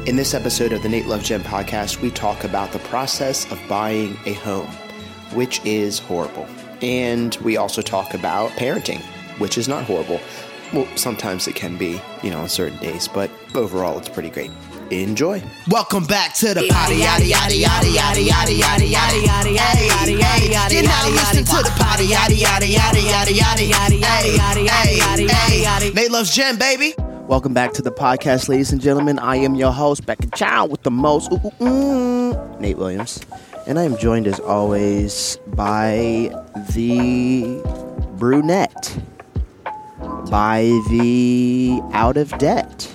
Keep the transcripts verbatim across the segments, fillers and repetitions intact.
In this episode of the Nate Loves Jen podcast, we talk about the process of buying a home, which is horrible. And we also talk about parenting, which is not horrible. Well, sometimes it can be, you know, on certain days, but overall it's pretty great. Enjoy. Welcome back to the potty, yaddy, yaddy, yaddy, yaddy, yaddy, yaddy, yaddy, yaddy, yaddy, yaddy, yaddy. You're now listening to the potty, yaddy, yaddy, yaddy, yaddy, yaddy, yaddy, yaddy, yaddy, yaddy, yaddy. Nate Loves Jen, baby. Welcome back to the podcast, ladies and gentlemen. I am your host, Becca Chow, with the most, ooh, ooh, ooh, Nate Williams. And I am joined, as always, by the brunette, by the out of debt,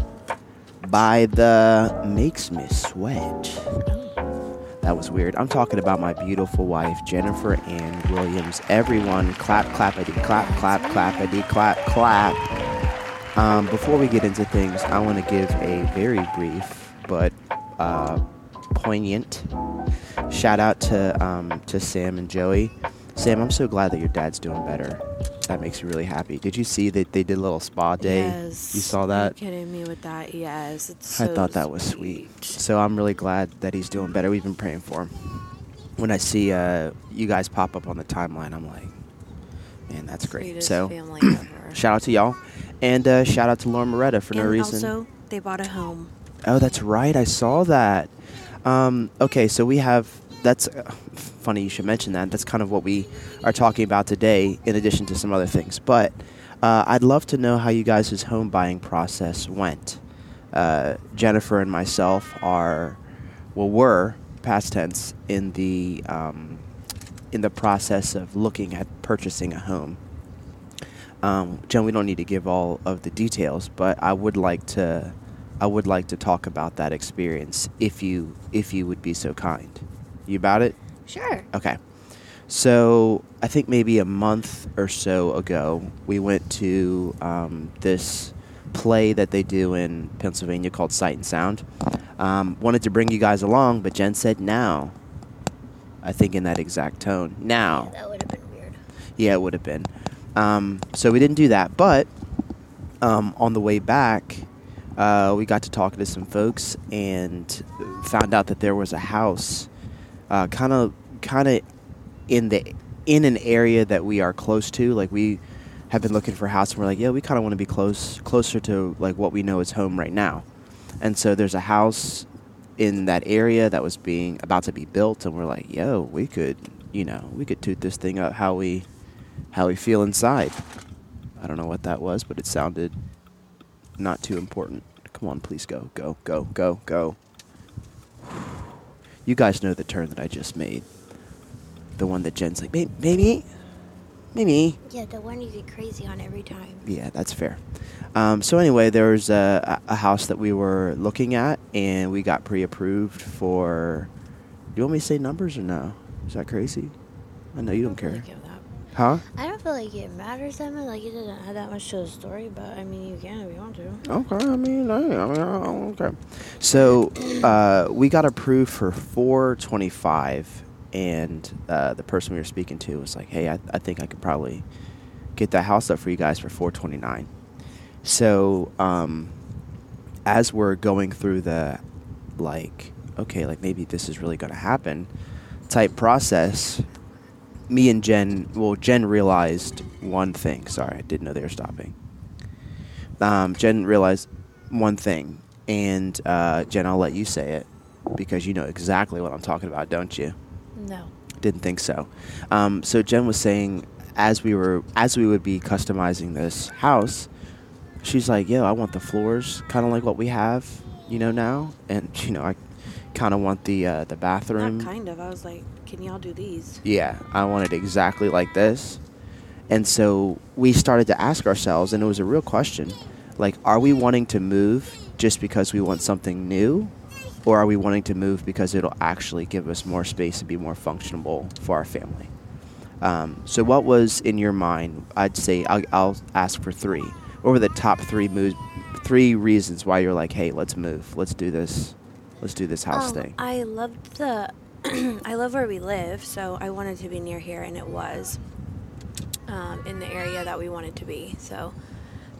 by the makes me sweat. That was weird. I'm talking about my beautiful wife, Jennifer Ann Williams. Everyone, clap, clappity, clap, clap, clappity, clap, clap. Um, before we get into things, I want to give a very brief but uh, poignant shout out to um, to Sam and Joey. Sam, I'm so glad that your dad's doing better. That makes me really happy. Did you see that they did a little spa day? Yes. You saw that? Are you kidding me with that? Yes. It's so I thought that was sweet. sweet. So I'm really glad that he's doing better. We've been praying for him. When I see uh, you guys pop up on the timeline, I'm like, man, that's great. Sweetest so family ever. Shout out to y'all. And uh, shout out to Lauren Moretta for and no reason. Also, they bought a home. Oh, that's right. I saw that. Um, okay, so we have, that's uh, funny you should mention that. That's kind of what we are talking about today, in addition to some other things. But uh, I'd love to know how you guys' home buying process went. Uh, Jennifer and myself are, well, were, past tense, in the um, in the process of looking at purchasing a home. Um, Jen, we don't need to give all of the details, but I would like to, I would like to talk about that experience, if you, if you would be so kind. You about it? Sure. Okay. So I think maybe a month or so ago, we went to um, this play that they do in Pennsylvania called Sight and Sound. Um, wanted to bring you guys along, but Jen said now. I think in that exact tone. Now. Yeah, that would have been weird. Yeah, it would have been. Um, so we didn't do that, but um, on the way back, uh, we got to talking to some folks and found out that there was a house, kind of, kind of in the in an area that we are close to. Like, we have been looking for a house, and we're like, yeah, we kind of want to be close, closer to like what we know is home right now. And so there's a house in that area that was being about to be built, and we're like, yo, we could, you know, we could toot this thing up how we. How we feel inside. I don't know what that was, but it sounded not too important. Come on, please go, go, go, go, go. You guys know the turn that I just made. The one that Jen's like, maybe, maybe. Yeah, the one you get crazy on every time. Yeah, that's fair. Um, so anyway, there was a, a house that we were looking at, and we got pre-approved for. Do you want me to say numbers or no? Is that crazy? I know you don't care. Huh? I don't feel like it matters that much. Like, it doesn't add that much to the story, but I mean, you can if you want to. Okay, I mean, I, I mean, okay. So uh, we got approved for four twenty-five, and uh, the person we were speaking to was like, "Hey, I, I think I could probably get that house up for you guys for four twenty-nine." So um, as we're going through the, like, okay, like maybe this is really going to happen type process. Me and Jen, well, Jen realized one thing. Sorry, I didn't know they were stopping. Um, Jen realized one thing, and uh, Jen, I'll let you say it because you know exactly what I'm talking about, don't you? No. Didn't think so. Um, so Jen was saying, as we were, as we would be customizing this house, she's like, "Yo, I want the floors kind of like what we have, you know, now, and you know, I kind of want the uh, the bathroom." Not kind of. I was like, can y'all do these? Yeah, I want it exactly like this. And so we started to ask ourselves, and it was a real question, like, are we wanting to move just because we want something new? Or are we wanting to move because it'll actually give us more space and be more functional for our family? Um, so what was in your mind? I'd say I'll, I'll ask for three. What were the top three moves, three reasons why you're like, hey, let's move. Let's do this. Let's do this house um, thing. I loved the... I love where we live, so I wanted to be near here, and it was um, in the area that we wanted to be. So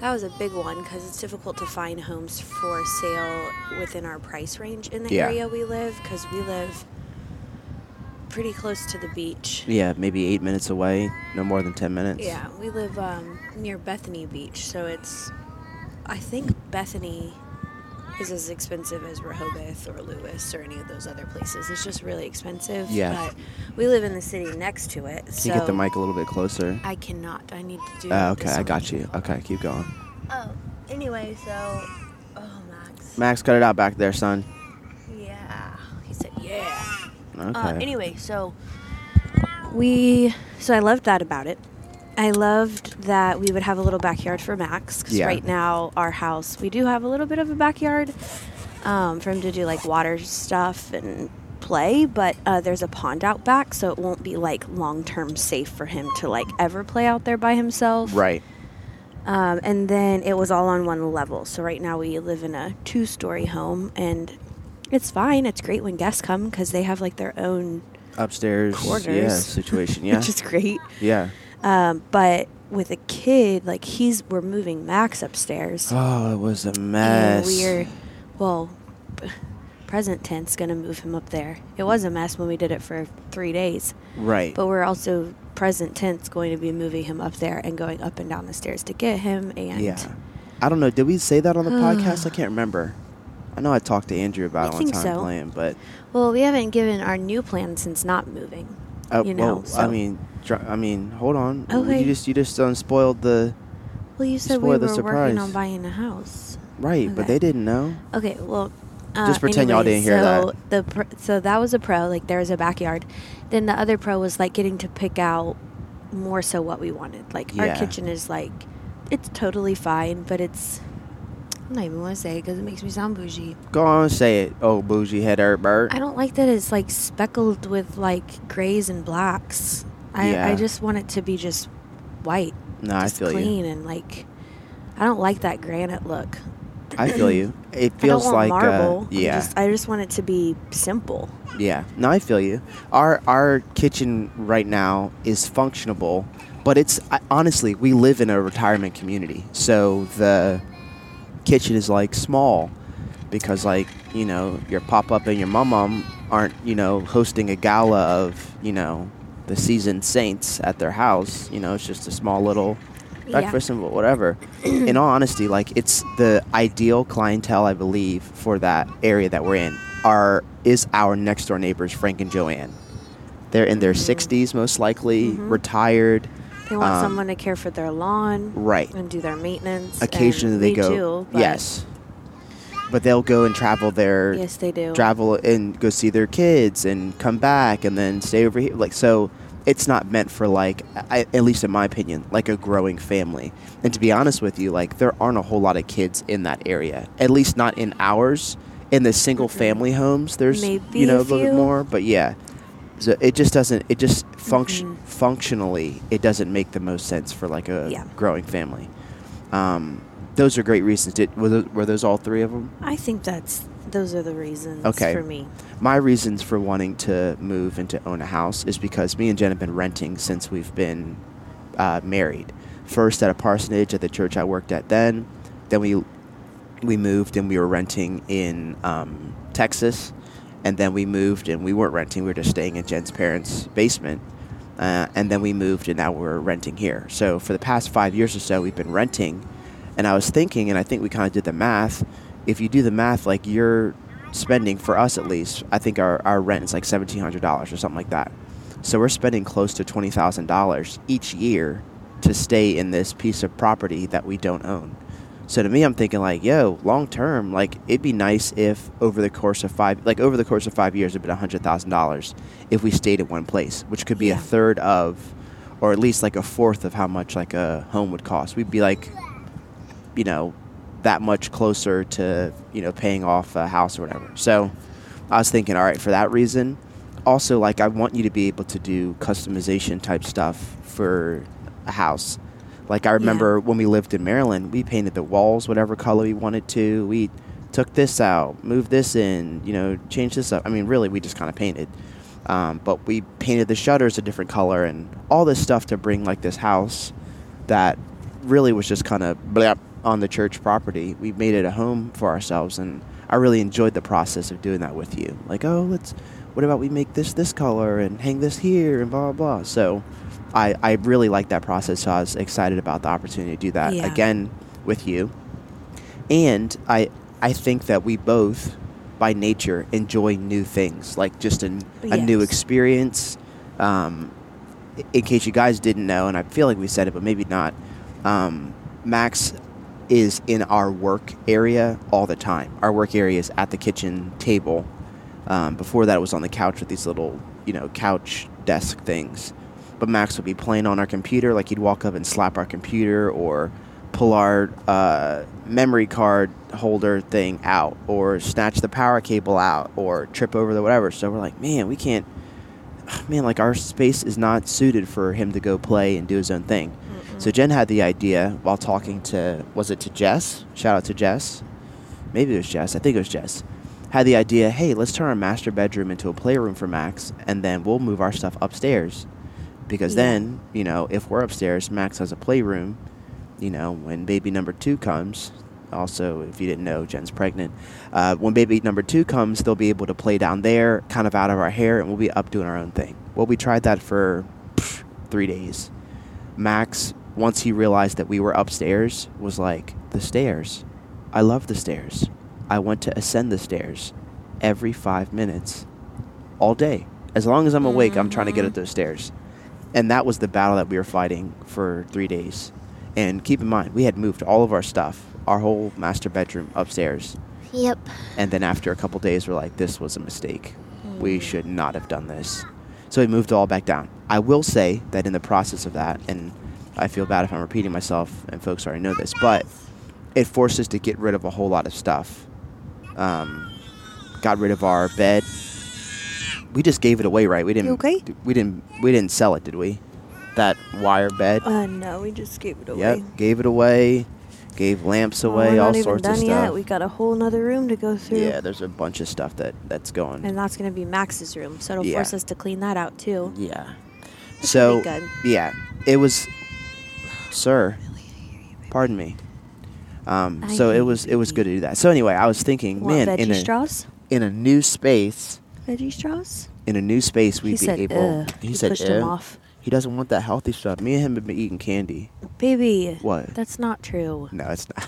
That was a big one because it's difficult to find homes for sale within our price range in the yeah. area we live because we live pretty close to the beach. Yeah, maybe eight minutes away, no more than ten minutes. Yeah, we live um, near Bethany Beach, so it's, I think Bethany is as expensive as Rehoboth or Lewis or any of those other places. It's just really expensive. Yeah. But we live in the city next to it. Can so you get the mic a little bit closer? I cannot. I need to do Oh, okay, this I one. got you. Okay, keep going. Oh, anyway, so, oh, Max. Max, cut it out back there, son. Yeah. He said, yeah. Okay. Uh, anyway, so we, so I loved that about it. I loved that we would have a little backyard for Max because Yeah. right now our house, we do have a little bit of a backyard um, for him to do like water stuff and play, but uh, there's a pond out back, so it won't be like long-term safe for him to like ever play out there by himself. Right. Um, and then it was all on one level. So right now we live in a two-story home, and it's fine. It's great when guests come because they have like their own Upstairs. quarters. Yeah, situation. Yeah. Which is great. Yeah. Um, but with a kid, like he's, we're moving Max upstairs. Oh, it was a mess. And we're, well, p- present tense gonna move him up there. It was a mess when we did it for three days. Right. But we're also present tense going to be moving him up there and going up and down the stairs to get him. And Yeah. I don't know. Did we say that on the podcast? I can't remember. I know I talked to Andrew about I it one think time so. playing, but well, we haven't given our new plan since not moving. uh, you know, well, so. I mean, dr- I mean, hold on. Okay. You just you just unspoiled the Well, you said we spoiled were the working surprise. on buying a house. right, but Okay. they didn't know. Okay, well, uh, Just pretend y'all anyways, didn't hear so that. The pr- so that was a pro. Like there was a backyard. Then the other pro was like getting to pick out more so what we wanted. Like Yeah. our kitchen is like, it's totally fine, but it's. I'm not even want to say it because it makes me sound bougie. Go on and say it. Oh, bougie head hurt bird. I don't like that it's like speckled with like grays and blacks. I Yeah. I just want it to be just white. No, I just feel you. clean and like. I don't like that granite look. I feel you. It I feels don't want like marble. Uh, yeah, I just, I just want it to be simple. yeah. No, I feel you. Our our kitchen right now is functionable, but it's I, honestly we live in a retirement community, so the kitchen is like small because like you know your pop up and your mum mum aren't you know hosting a gala of you know the seasoned saints at their house. You know, it's just a small little breakfast and whatever. In all honesty, like it's the ideal clientele, I believe, for that area that we're in. Are is our next door neighbors, Frank and Joanne. They're in their Mhm. sixties, most likely, Mhm. retired. They want Um, someone to care for their lawn, Right. and do their maintenance. Occasionally and they we go. do, but yes. But they'll go and travel their Yes, they do. travel and go see their kids and come back and then stay over here. Like so, it's not meant for like, I, at least in my opinion, like a growing family. And to be honest with you, like there aren't a whole lot of kids in that area. At least not in ours. In the single family homes, there's Maybe you know a a little bit few. more, but yeah. So it just doesn't. It just function Mhm. functionally. It doesn't make the most sense for like a Yeah. growing family. Um, those are great reasons. Did were those, were those all three of them? I think that's those are the reasons Okay. for me. My reasons for wanting to move and to own a house is because me and Jen have been renting since we've been uh, married. First at a parsonage at the church I worked at then. Then we we moved and we were renting in um, Texas. And then we moved and we weren't renting. We were just staying in Jen's parents' basement. Uh, and then we moved and now we're renting here. So for the past five years or so, we've been renting. And I was thinking, and I think we kind of did the math. If you do the math, like you're spending, for us at least, I think our, our rent is like seventeen hundred dollars or something like that. So we're spending close to twenty thousand dollars each year to stay in this piece of property that we don't own. So to me, I'm thinking like, yo, long term, like it'd be nice if over the course of five, like over the course of five years, it'd been one hundred thousand dollars if we stayed in one place, which could be Yeah. a third of, or at least like a fourth of how much like a home would cost. We'd be like, you know, that much closer to, you know, paying off a house or whatever. So I was thinking, all right, for that reason. Also, like, I want you to be able to do customization type stuff for a house. Like, I remember when we lived in Maryland, we painted the walls whatever color we wanted to. We took this out, moved this in, you know, changed this up. I mean, really, we just kind of painted. Um, but we painted the shutters a different color and all this stuff to bring, like, this house that really was just kind of bleh, on the church property. We made it a home for ourselves, and I really enjoyed the process of doing that with you. Like, oh, let's, what about we make this this color and hang this here and blah, blah, blah. So I, I really liked that process, so I was excited about the opportunity to do that Yeah. again with you. And I I think that we both, by nature, enjoy new things, like just a, a new Yes. experience. Um, in case you guys didn't know, and I feel like we said it, but maybe not, um, Max is in our work area all the time. Our work area is at the kitchen table. Um, before that, it was on the couch with these little, you know, couch desk things. But Max would be playing on our computer, like he'd walk up and slap our computer or pull our uh, memory card holder thing out or snatch the power cable out or trip over the whatever. So we're like, man, we can't, man, like our space is not suited for him to go play and do his own thing. Mm-mm. So Jen had the idea while talking to, was it to Jess? Shout out to Jess. Maybe it was Jess. I think it was Jess. Had the idea, hey, let's turn our master bedroom into a playroom for Max, and then we'll move our stuff upstairs. Because Yeah. then, you know, if we're upstairs, Max has a playroom. You know, when baby number two comes, also, if you didn't know, Jen's pregnant. Uh, when baby number two comes, they'll be able to play down there, kind of out of our hair, and we'll be up doing our own thing. Well, we tried that for pff, three days. Max, once he realized that we were upstairs, was like, the stairs. I love the stairs. I want to ascend the stairs every five minutes, all day. As long as I'm awake, I'm trying to get up those stairs. And that was the battle that we were fighting for three days. And keep in mind, we had moved all of our stuff, our whole master bedroom upstairs. Yep. And then after a couple days, we're like, this was a mistake. We should not have done this. So we moved it all back down. I will say that in the process of that, and I feel bad if I'm repeating myself, and folks already know this, but it forced us to get rid of a whole lot of stuff. Um, got rid of our bed. We just gave it away, right? We didn't. You okay? We didn't. We didn't sell it, did we? That wire bed. Uh, no, we just gave it away. Yep, gave it away. Gave lamps Well, away, we're all not even sorts done of stuff. yet. We got a whole nother room to go through. Yeah, there's a bunch of stuff that that's going. And that's going to be Max's room, so it'll Yeah. force us to clean that out too. Yeah. Which So will be good. yeah, it was, sir. Pardon me. Um, I so it hate was it was good to do that. So anyway, I was thinking, Want man, veggie in a straws? in a new space, Veggie straws? in a new space, we'd He be said, able. "Ugh." He, He said, pushed him "Ew." off. He doesn't want that healthy stuff. Me and him have been eating candy. Baby. What? That's not true. No, it's not.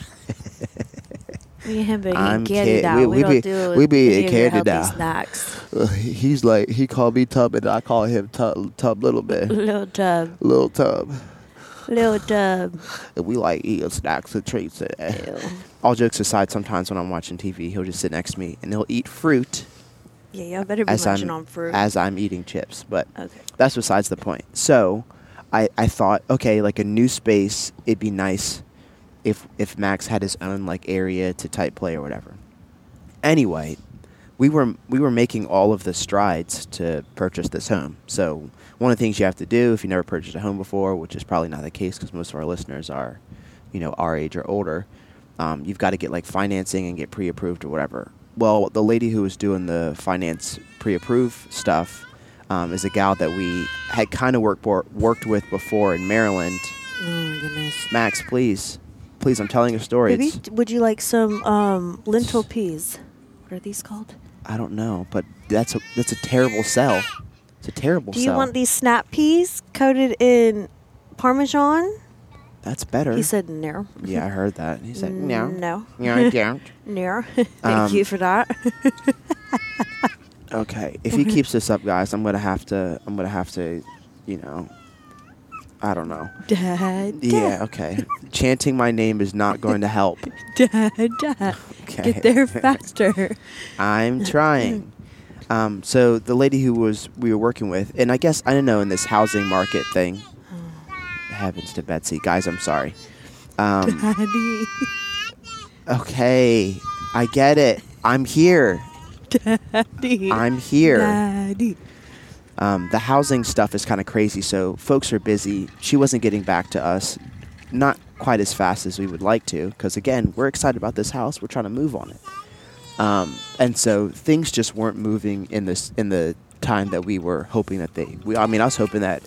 Me and him been I'm eating candy kid- now. we- We, we don't be- do we be any eating of your candy healthy now. snacks. Uh, he's like, he called me Tub, and I call him Tub, Tub Little Bit. Little tub. Little Tub. Little tub. And we like eating snacks and treats. Ew. All jokes aside, sometimes when I'm watching T V, he'll just sit next to me, and he'll eat fruit Yeah, y'all better be as munching I'm, on fruit. as I'm eating chips. But Okay. that's besides the point. So I, I thought, okay, like a new space, it'd be nice if if Max had his own like area to type play or whatever. Anyway, we were we were making all of the strides to purchase this home. So one of the things you have to do if you never purchased a home before, which is probably not the case because most of our listeners are, you know, our age or older, um, you've got to get like financing and get pre-approved or whatever. Well, the lady who was doing the finance pre-approve stuff um, is a gal that we had kind of worked worked with before in Maryland. Oh my goodness. Max, please, please, I'm telling a story. Maybe It's- would you like some um, lentil peas? What are these called? I don't know, but that's a that's a terrible sell. It's a terrible Do you sell. want these snap peas coated in Parmesan? That's better. He said no. Yeah, I heard that. He said no. No. No, I don't. No. Thank Um, you for that. Okay, if he keeps this up, guys, I'm gonna have to. I'm gonna have to, you know. I don't know. Dad. Yeah. Okay. Chanting my name is not going to help. Dad. Dad. Okay. Get there faster. I'm trying. Um, so the lady who was we were working with, and I guess I don't know in this housing market thing. Heavens to Betsy, guys, I'm sorry. Um, Daddy. okay, I get it. I'm here. Daddy. I'm here. Daddy. Um, the housing stuff is kind of crazy, so folks are busy. She wasn't getting back to us, not quite as fast as we would like to, because again, we're excited about this house. We're trying to move on it, um, and so things just weren't moving in this in the time that we were hoping that they. We, I mean, I was hoping that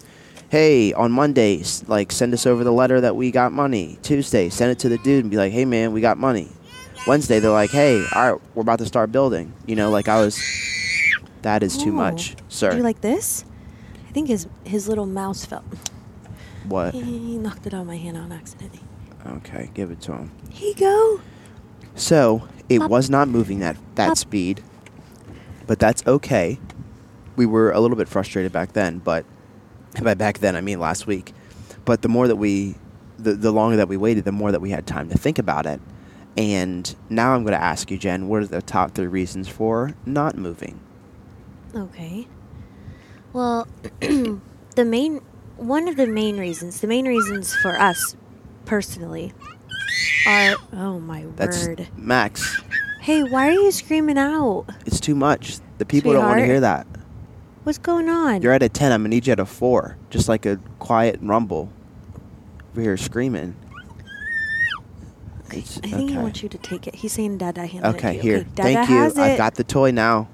hey, on Mondays, like, send us over the letter that we got money. Tuesday, send it to the dude and be like, hey, man, we got money. Wednesday, they're like, hey, all right, we're about to start building. You know, like I was, that is too Ooh. much, sir. Do you like this? I think his his little mouse fell. What? He, he knocked it on my hand on accident. Okay, give it to him. Here you go. So, it Pop. was not moving that, that Pop. speed, but that's okay. We were a little bit frustrated back then, but by back then, I mean last week. But the more that we, the, the longer that we waited, the more that we had time to think about it. And now I'm going to ask you, Jen, what are the top three reasons for not moving? Okay. Well, the main, one of the main reasons, the main reasons for us personally are, oh my That's word. Max. Hey, why are you screaming out? It's too much. The people don't want to Sweetheart? hear that. What's going on? You're at a ten. I'm going to need you at a four. Just like a quiet rumble. Over here screaming. Okay, It's- I think he okay. wants you to take it. He's saying Dada handed it Okay, to you. here. Okay, Dada Thank you. has I've it. got the toy now.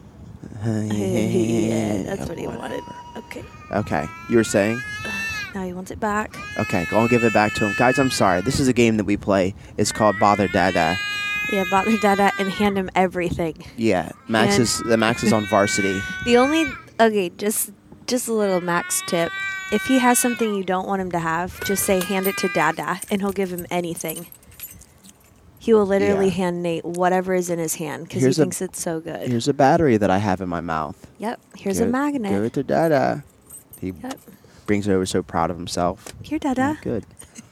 Yeah, that's what he wanted. Okay. Okay. You were saying? Now he wants it back. Okay, go and give it back to him. Guys, I'm sorry. This is a game that we play. It's called Bother Dada. Yeah, bother Dada and hand him everything. Yeah, Max And- is the Max is on varsity. The only okay, just just a little Max tip. If he has something you don't want him to have, just say hand it to Dada, and he'll give him anything. He will literally Yeah. hand Nate whatever is in his hand because he Here's a- thinks it's so good. Here's a battery that I have in my mouth. Yep. Here's Give a it- magnet. Give it to Dada. He Yep. brings it over so proud of himself. Here, Dada. Good.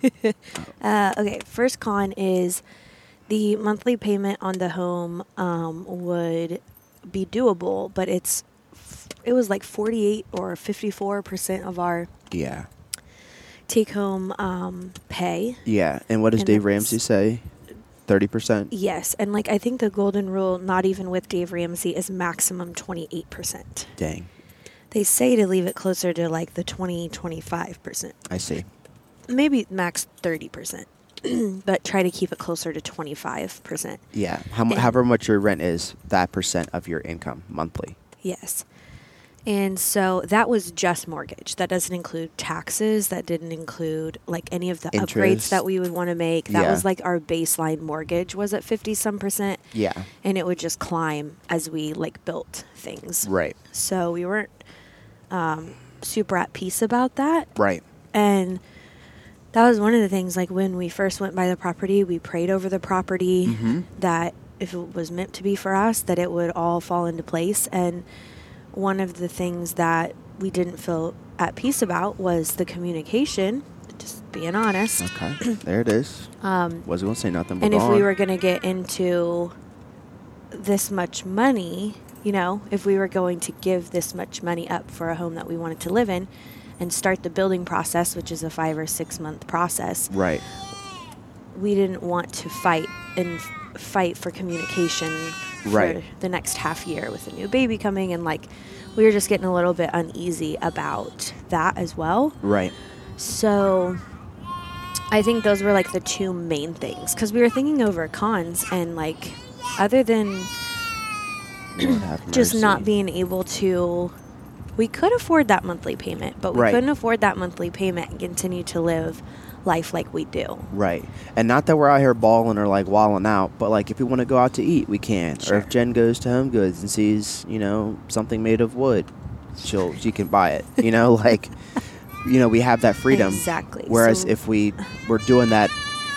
Uh, okay, first con is the monthly payment on the home um, would be doable, but it's it was like forty-eight or fifty-four percent of our Yeah. take home um, pay. Yeah. And what does And Dave that's- Ramsey say? thirty percent? Yes, and like I think the golden rule, not even with Dave Ramsey, is maximum twenty-eight percent. Dang. They say to leave it closer to like the twenty, twenty-five percent. I see. Maybe max thirty percent, but try to keep it closer to twenty-five percent. Yeah. How, mu- And- however much your rent is, that percent of your income monthly. Yes. And so that was just mortgage. That doesn't include taxes. That didn't include like any of the upgrades Interest. that we would want to make. That Yeah. was like our baseline mortgage was at fifty some percent. Yeah. And it would just climb as we like built things. Right. So we weren't um, super at peace about that. Right. And that was one of the things, like when we first went by the property, we prayed over the property Mhm. that if it was meant to be for us, that it would all fall into place. And one of the things that we didn't feel at peace about was the communication, just being honest. Okay. There it is. Um, Wasn't going to say nothing but and if go we on. were going to get into this much money, you know, if we were going to give this much money up for a home that we wanted to live in and start the building process, which is a five or six month process, Right. we didn't want to fight and f- fight for communication Right. for the next half year with a new baby coming. And like, we were just getting a little bit uneasy about that as well. Right. So I think those were like the two main things because we were thinking over cons and like other than Lord have just mercy. not being able to, we could afford that monthly payment, but we Right. couldn't afford that monthly payment and continue to live life like we do. Right. And not that we're out here balling or like walling out, but like if we want to go out to eat, we can. Sure. Or if Jen goes to Home Goods and sees, you know, something made of wood, she'll she can buy it. You know, like you know, we have that freedom. Exactly. Whereas So- if we were doing that,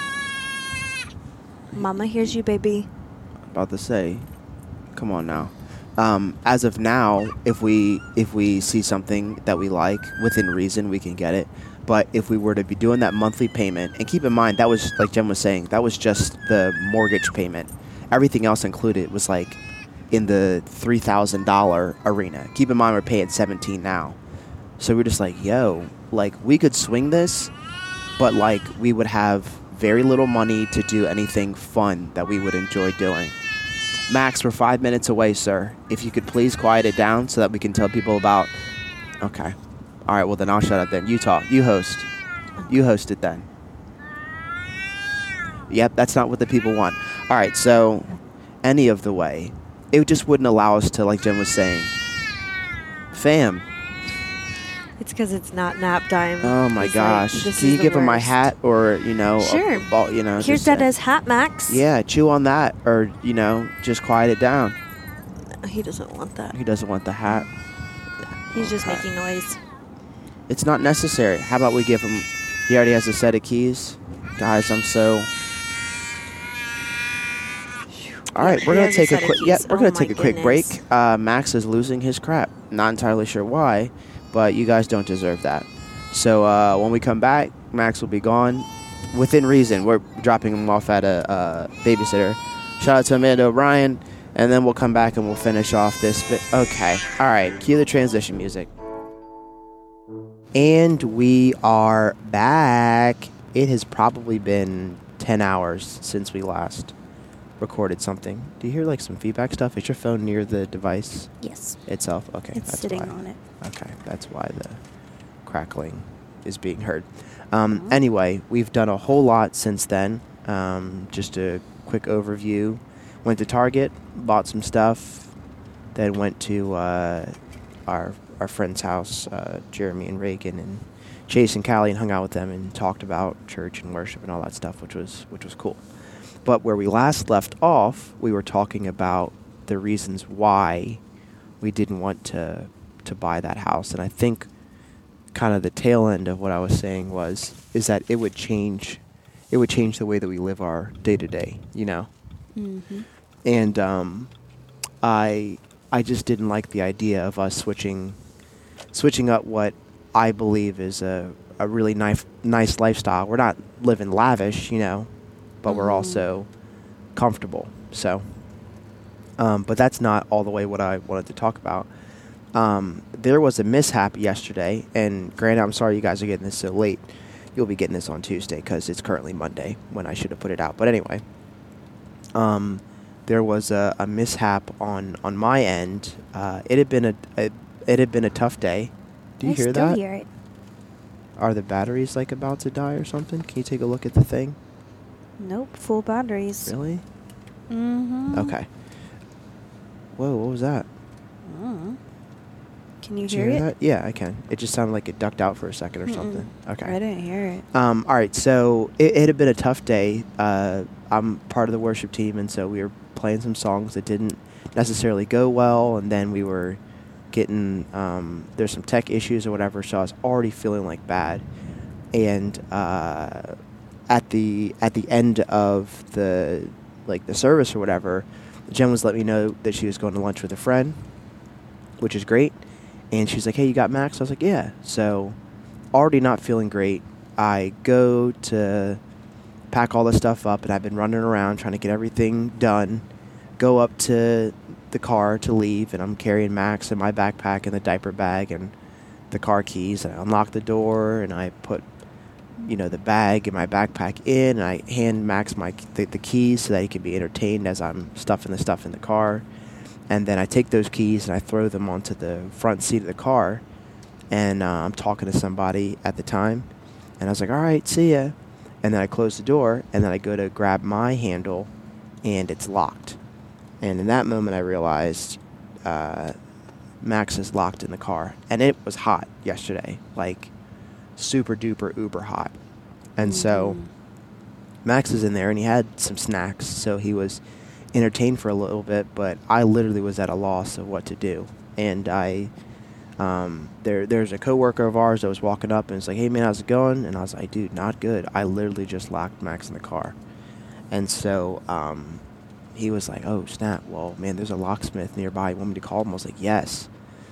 Mama hears you, baby. about to say, come on now. Um, as of now, if we if we see something that we like within reason, we can get it. But if we were to be doing that monthly payment, and keep in mind that was like Jen was saying, that was just the mortgage payment. Everything else included was like in the three thousand dollar arena. Keep in mind we're paying seventeen now, so we're just like, yo, like we could swing this, but like we would have very little money to do anything fun that we would enjoy doing. Max, we're five minutes away, sir. If you could please quiet it down so that we can tell people about... Okay. All right, well, then I'll shut up then. You talk. You host. You host it then. Yep, that's not what the people want. All right, so any of the way, it just wouldn't allow us to, like Jen was saying, fam. It's because it's not nap time. Oh my It's gosh! Like, Can you give him my worst. hat, or you know, Sure. a ball, you know, Here's just, that uh, as hat, Max. yeah, chew on that, or you know, just quiet it down. He doesn't want that. He doesn't want the hat. He's just Okay. making noise. It's not necessary. How about we give him? He already has a set of keys, guys. I'm so. All right, Yeah, we're he gonna has a take a set of quick. Yeah, keys. we're Oh gonna my take a quick break. goodness. Uh, Max is losing his crap. Not entirely sure why, but you guys don't deserve that. So uh, when we come back, Max will be gone, within reason. We're dropping him off at a uh, babysitter. Shout out to Amanda O'Brien, and then we'll come back and we'll finish off this bit. Okay, all right. Cue the transition music. And we are back. It has probably been ten hours since we last recorded something. Do you hear like some feedback stuff? Is your phone near the device Yes. itself? Okay, It's that's sitting why. on it. Okay, that's why the crackling is being heard. Um, anyway, we've done a whole lot since then. Um, just a quick overview. Went to Target, bought some stuff, then went to uh, our our friend's house, uh, Jeremy and Reagan and Chase and Callie, and hung out with them and talked about church and worship and all that stuff, which was which was cool. But where we last left off, we were talking about the reasons why we didn't want to to buy that house, and I think kind of the tail end of what I was saying was is that it would change it would change the way that we live our day to day, you know. Mm-hmm. And um, I I just didn't like the idea of us switching switching up what I believe is a a really nice nice lifestyle. We're not living lavish, you know, but we're Mm. also comfortable. So, um, but that's not all the way what I wanted to talk about. Um, there was a mishap yesterday, and granted, I'm sorry you guys are getting this so late. You'll be getting this on Tuesday because it's currently Monday when I should have put it out. But anyway, um, there was a, a mishap on, on my end. Uh, it had been a, a it had been a tough day. Do you I hear still that? hear it. Are the batteries like about to die or something? Can you take a look at the thing? Nope. Full batteries. Really? Mm-hmm. Okay. Whoa, what was that? Mm. Can you Did you hear hear it? that? Yeah, I can. It just sounded like it ducked out for a second or Mm-mm. something. Okay. I didn't hear it. Um, all right, so it, it had been a tough day. Uh, I'm part of the worship team, and so we were playing some songs that didn't necessarily go well, and then we were getting um, there's some tech issues or whatever, so I was already feeling like bad. And uh, at the at the end of the like the service or whatever, Jen was letting me know that she was going to lunch with a friend, which is great. And she's like, "Hey, you got Max?" I was like, "Yeah." So, already not feeling great. I go to pack all the stuff up, and I've been running around trying to get everything done. Go up to the car to leave, and I'm carrying Max in my backpack and the diaper bag and the car keys. And I unlock the door, and I put, you know, the bag in my backpack in, and I hand Max my the, the keys so that he can be entertained as I'm stuffing the stuff in the car. And then I take those keys and I throw them onto the front seat of the car. And uh, I'm talking to somebody at the time. And I was like, "All right, see ya." And then I close the door. And then I go to grab my handle. And it's locked. And in that moment, I realized uh, Max is locked in the car. And it was hot yesterday. Like, super duper uber hot. And mm-hmm. so Max is in there. And he had some snacks. So he was entertained for a little bit, but I literally was at a loss of what to do. And I, um, there, there's a coworker of ours that was walking up and was like, "Hey man, how's it going?" And I was like, "Dude, not good. I literally just locked Max in the car." And so, um, he was like, "Oh snap! Well, man, there's a locksmith nearby. You want me to call him?" I was like, "Yes."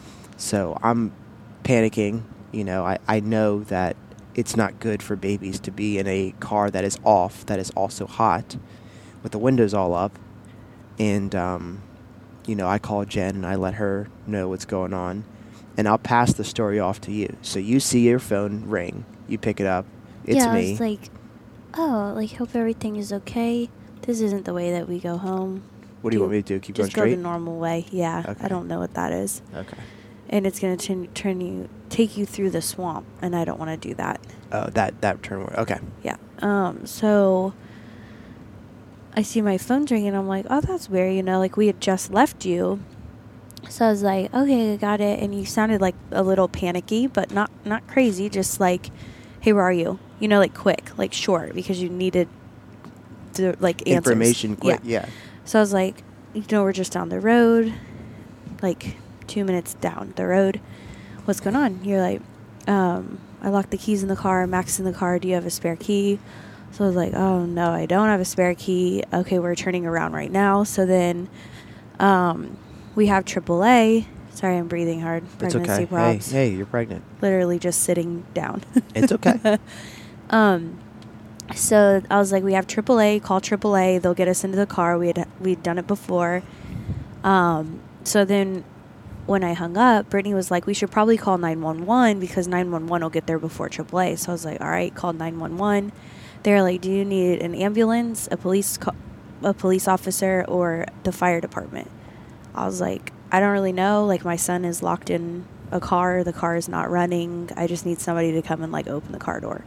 So I'm panicking. You know, I, I know that it's not good for babies to be in a car that is off, that is also hot, with the windows all up. And, um, you know, I call Jen and I let her know what's going on. And I'll pass the story off to you. So you see your phone ring. You pick it up. It's yeah, me. I was like, oh, like, hope everything is okay. This isn't the way that we go home. What do, do you want me to do? Keep going straight? Just go the normal way. Yeah. Okay. I don't know what that is. Okay. And it's going to turn you, take you through the swamp. And I don't want to do that. Oh, that, that turn. Okay. Yeah. Um. So I see my phone ring and I'm like, oh, that's weird. You know, like we had just left you So I was like, okay, I got it. And you sounded like a little panicky, but not, not crazy. Just like, hey, where are you? You know, like quick, like short, because you needed to like answers. Information quick, yeah. yeah. So I was like, you know, we're just down the road, like two minutes down the road. What's going on? You're like, um, I locked the keys in the car. Max in the car. Do you have a spare key? So I was like, oh, no, I don't have a spare key. Okay, we're turning around right now. So then um, we have triple A. Sorry, I'm breathing hard. It's okay. Hey, hey, you're pregnant. Literally just sitting down. It's okay. um, so I was like, we have triple A. Call triple A. They'll get us into the car. We had we'd done it before. Um, so then when I hung up, Brittany was like, we should probably call nine one one because nine one one will get there before triple A. So I was like, all right, called nine one one. They're like, do you need an ambulance, a police co- a police officer, or the fire department? I was like, I don't really know. Like, my son is locked in a car. The car is not running. I just need somebody to come and, like, open the car door.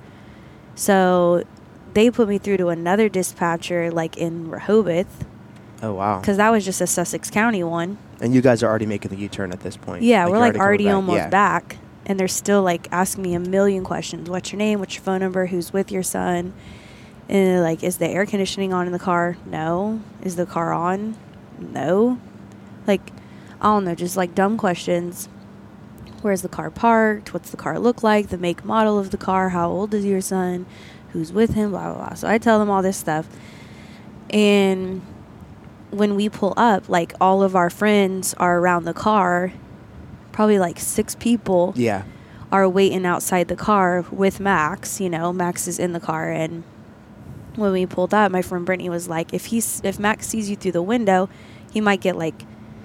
So they put me through to another dispatcher, like, in Rehoboth. Oh, wow. Because that was just a Sussex County one. And you guys are already making the U-turn at this point. Yeah, like we're, like, already, already back. almost yeah. back. And they're still, like, asking me a million questions. What's your name? What's your phone number? Who's with your son? And they're like, is the air conditioning on in the car? No. Is the car on? No. Like, I don't know, just, like, dumb questions. Where's the car parked? What's the car look like? The make, model of the car? How old is your son? Who's with him? Blah, blah, blah. So I tell them all this stuff. And when we pull up, like, all of our friends are around the car. Probably like six people yeah. are waiting outside the car with Max. You know, Max is in the car. And when we pulled up, my friend Brittany was like, if he's if Max sees you through the window, he might get like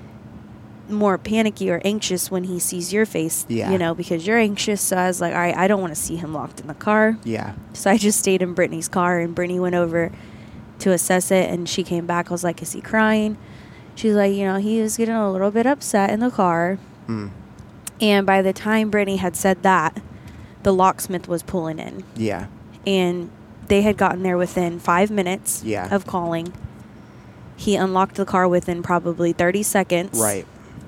more panicky or anxious when he sees your face, yeah. you know, because you're anxious. So I was like, all right, I don't want to see him locked in the car. Yeah. So I just stayed in Brittany's car, and Brittany went over to assess it, and she came back. I was like, is he crying? She's like, you know, he was getting a little bit upset in the car. Mm. And by the time Brittany had said that, the locksmith was pulling in. Yeah. And they had gotten there within five minutes yeah. of calling. He unlocked the car within probably thirty seconds. Right.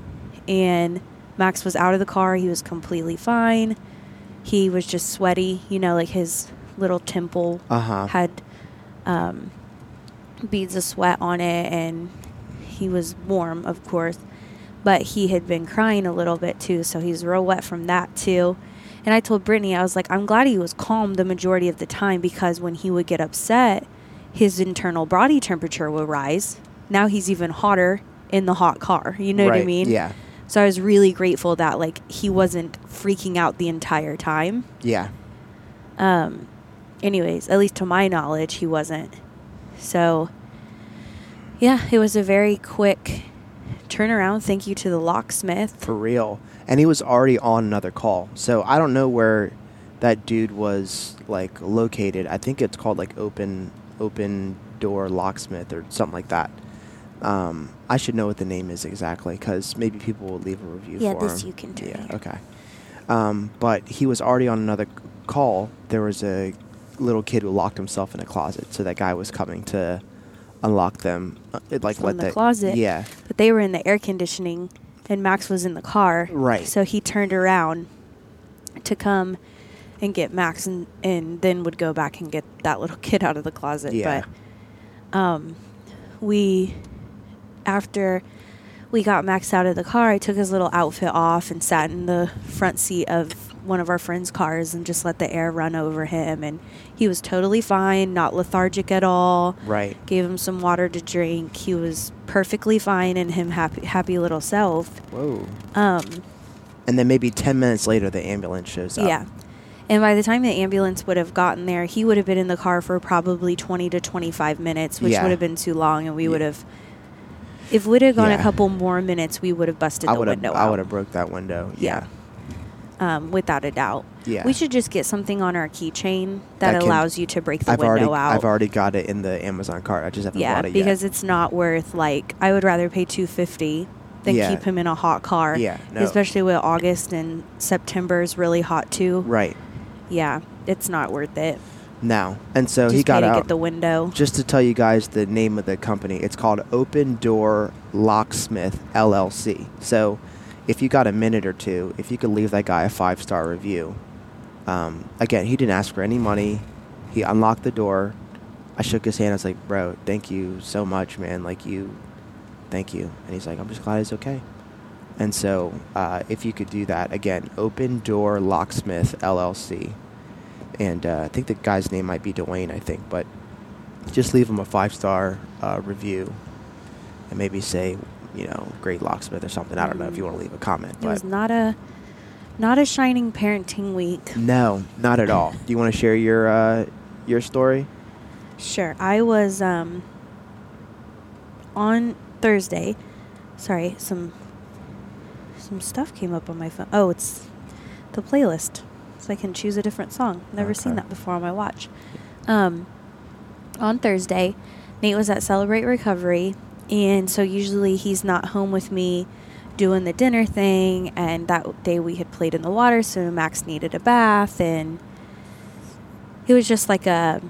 And Max was out of the car. He was completely fine. He was just sweaty. You know, like his little temple uh-huh. had um, beads of sweat on it. And he was warm, of course. But he had been crying a little bit, too, so he's real wet from that, too. And I told Brittany, I was like, I'm glad he was calm the majority of the time, because when he would get upset, his internal body temperature would rise. Now he's even hotter in the hot car. You know right. what I mean? Yeah. So I was really grateful that, like, he wasn't freaking out the entire time. Yeah. Um. Anyways, at least to my knowledge, he wasn't. So, yeah, it was a very quick turnaround. Thank you to the locksmith. For real. And he was already on another call. So I don't know where that dude was, like, located. I think it's called, like, open open door locksmith or something like that. Um, I should know what the name is exactly, because maybe people will leave a review yeah, for him. Yeah, this you can do. Yeah, okay. Um, but he was already on another c- call. There was a little kid who locked himself in a closet. So that guy was coming to unlock them. Uh, it, like, From let the the closet. Yeah. But they were in the air conditioning, and Max was in the car. Right. So he turned around to come and get Max, and, and then would go back and get that little kid out of the closet. Yeah. But um, we, after we got Max out of the car, I took his little outfit off and sat in the front seat of one of our friends' cars and just let the air run over him. And he was totally fine, not lethargic at all. Right. Gave him some water to drink. He was perfectly fine and him happy, happy little self. Whoa. Um, and then maybe ten minutes later, the ambulance shows up. Yeah. And by the time the ambulance would have gotten there, he would have been in the car for probably twenty to twenty-five minutes, which yeah. would have been too long. And we yeah. would have, if we'd have gone yeah. a couple more minutes, we would have busted I the window out. out. I would have broke that window. Yeah. yeah. Um, without a doubt. Yeah. We should just get something on our keychain that, That can, allows you to break the I've window already, out. I've already got it in the Amazon cart. I just haven't yeah, bought it yet. because it's not worth, like, I would rather pay two hundred fifty dollars than yeah. keep him in a hot car. Yeah, no. Especially with August and September is really hot too. Right. Yeah, it's not worth it. No. And so Just he got pay to out. get the window. Just to tell you guys the name of the company, it's called Open Door Locksmith L L C. So if you got a minute or two, if you could leave that guy a five-star review. Um, again, he didn't ask for any money. He unlocked the door. I shook his hand. I was like, bro, thank you so much, man. Like, you, thank you. And he's like, I'm just glad he's okay. And so uh, if you could do that, again, Open Door Locksmith L L C. And uh, I think the guy's name might be Dwayne, I think. But just leave him a five-star uh, review and maybe say, you know, great locksmith or something. I don't know if you want to leave a comment. It but was not a, not a shining parenting week. No, not at all. Do you want to share your uh, your story? Sure. I was um, on Thursday. Sorry, some some stuff came up on my phone. Oh, it's the playlist. So I can choose a different song. Never Okay. seen that before on my watch. Um, on Thursday, Nate was at Celebrate Recovery, and so usually he's not home with me doing the dinner thing, and that day we had played in the water, so Max needed a bath, and it was just like a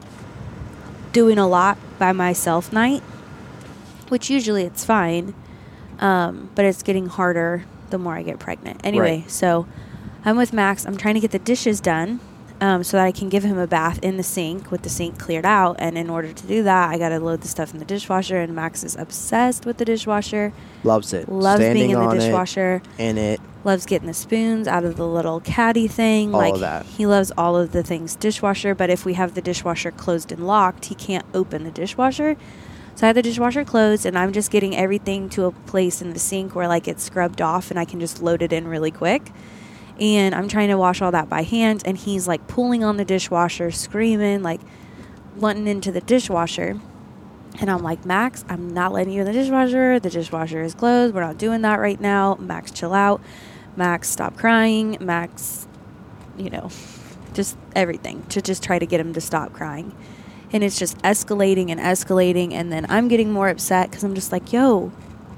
doing a lot by myself night, which usually it's fine, um, but it's getting harder the more I get pregnant. Anyway, Right. so I'm with Max. I'm trying to get the dishes done um, so that I can give him a bath in the sink with the sink cleared out. And in order to do that, I got to load the stuff in the dishwasher. And Max is obsessed with the dishwasher. Loves it. Loves Standing being in the on it, dishwasher. in it. Loves getting the spoons out of the little caddy thing. All like of that. He loves all of the things dishwasher. But if we have the dishwasher closed and locked, he can't open the dishwasher. So I have the dishwasher closed, and I'm just getting everything to a place in the sink where like it's scrubbed off and I can just load it in really quick. And I'm trying to wash all that by hand, and he's like pulling on the dishwasher, screaming, like wanting into the dishwasher. And I'm like, Max, I'm not letting you in the dishwasher. The dishwasher is closed. We're not doing that right now. Max, chill out. Max, stop crying. Max, you know, just everything to just try to get him to stop crying. And it's just escalating and escalating. And then I'm getting more upset because I'm just like, yo,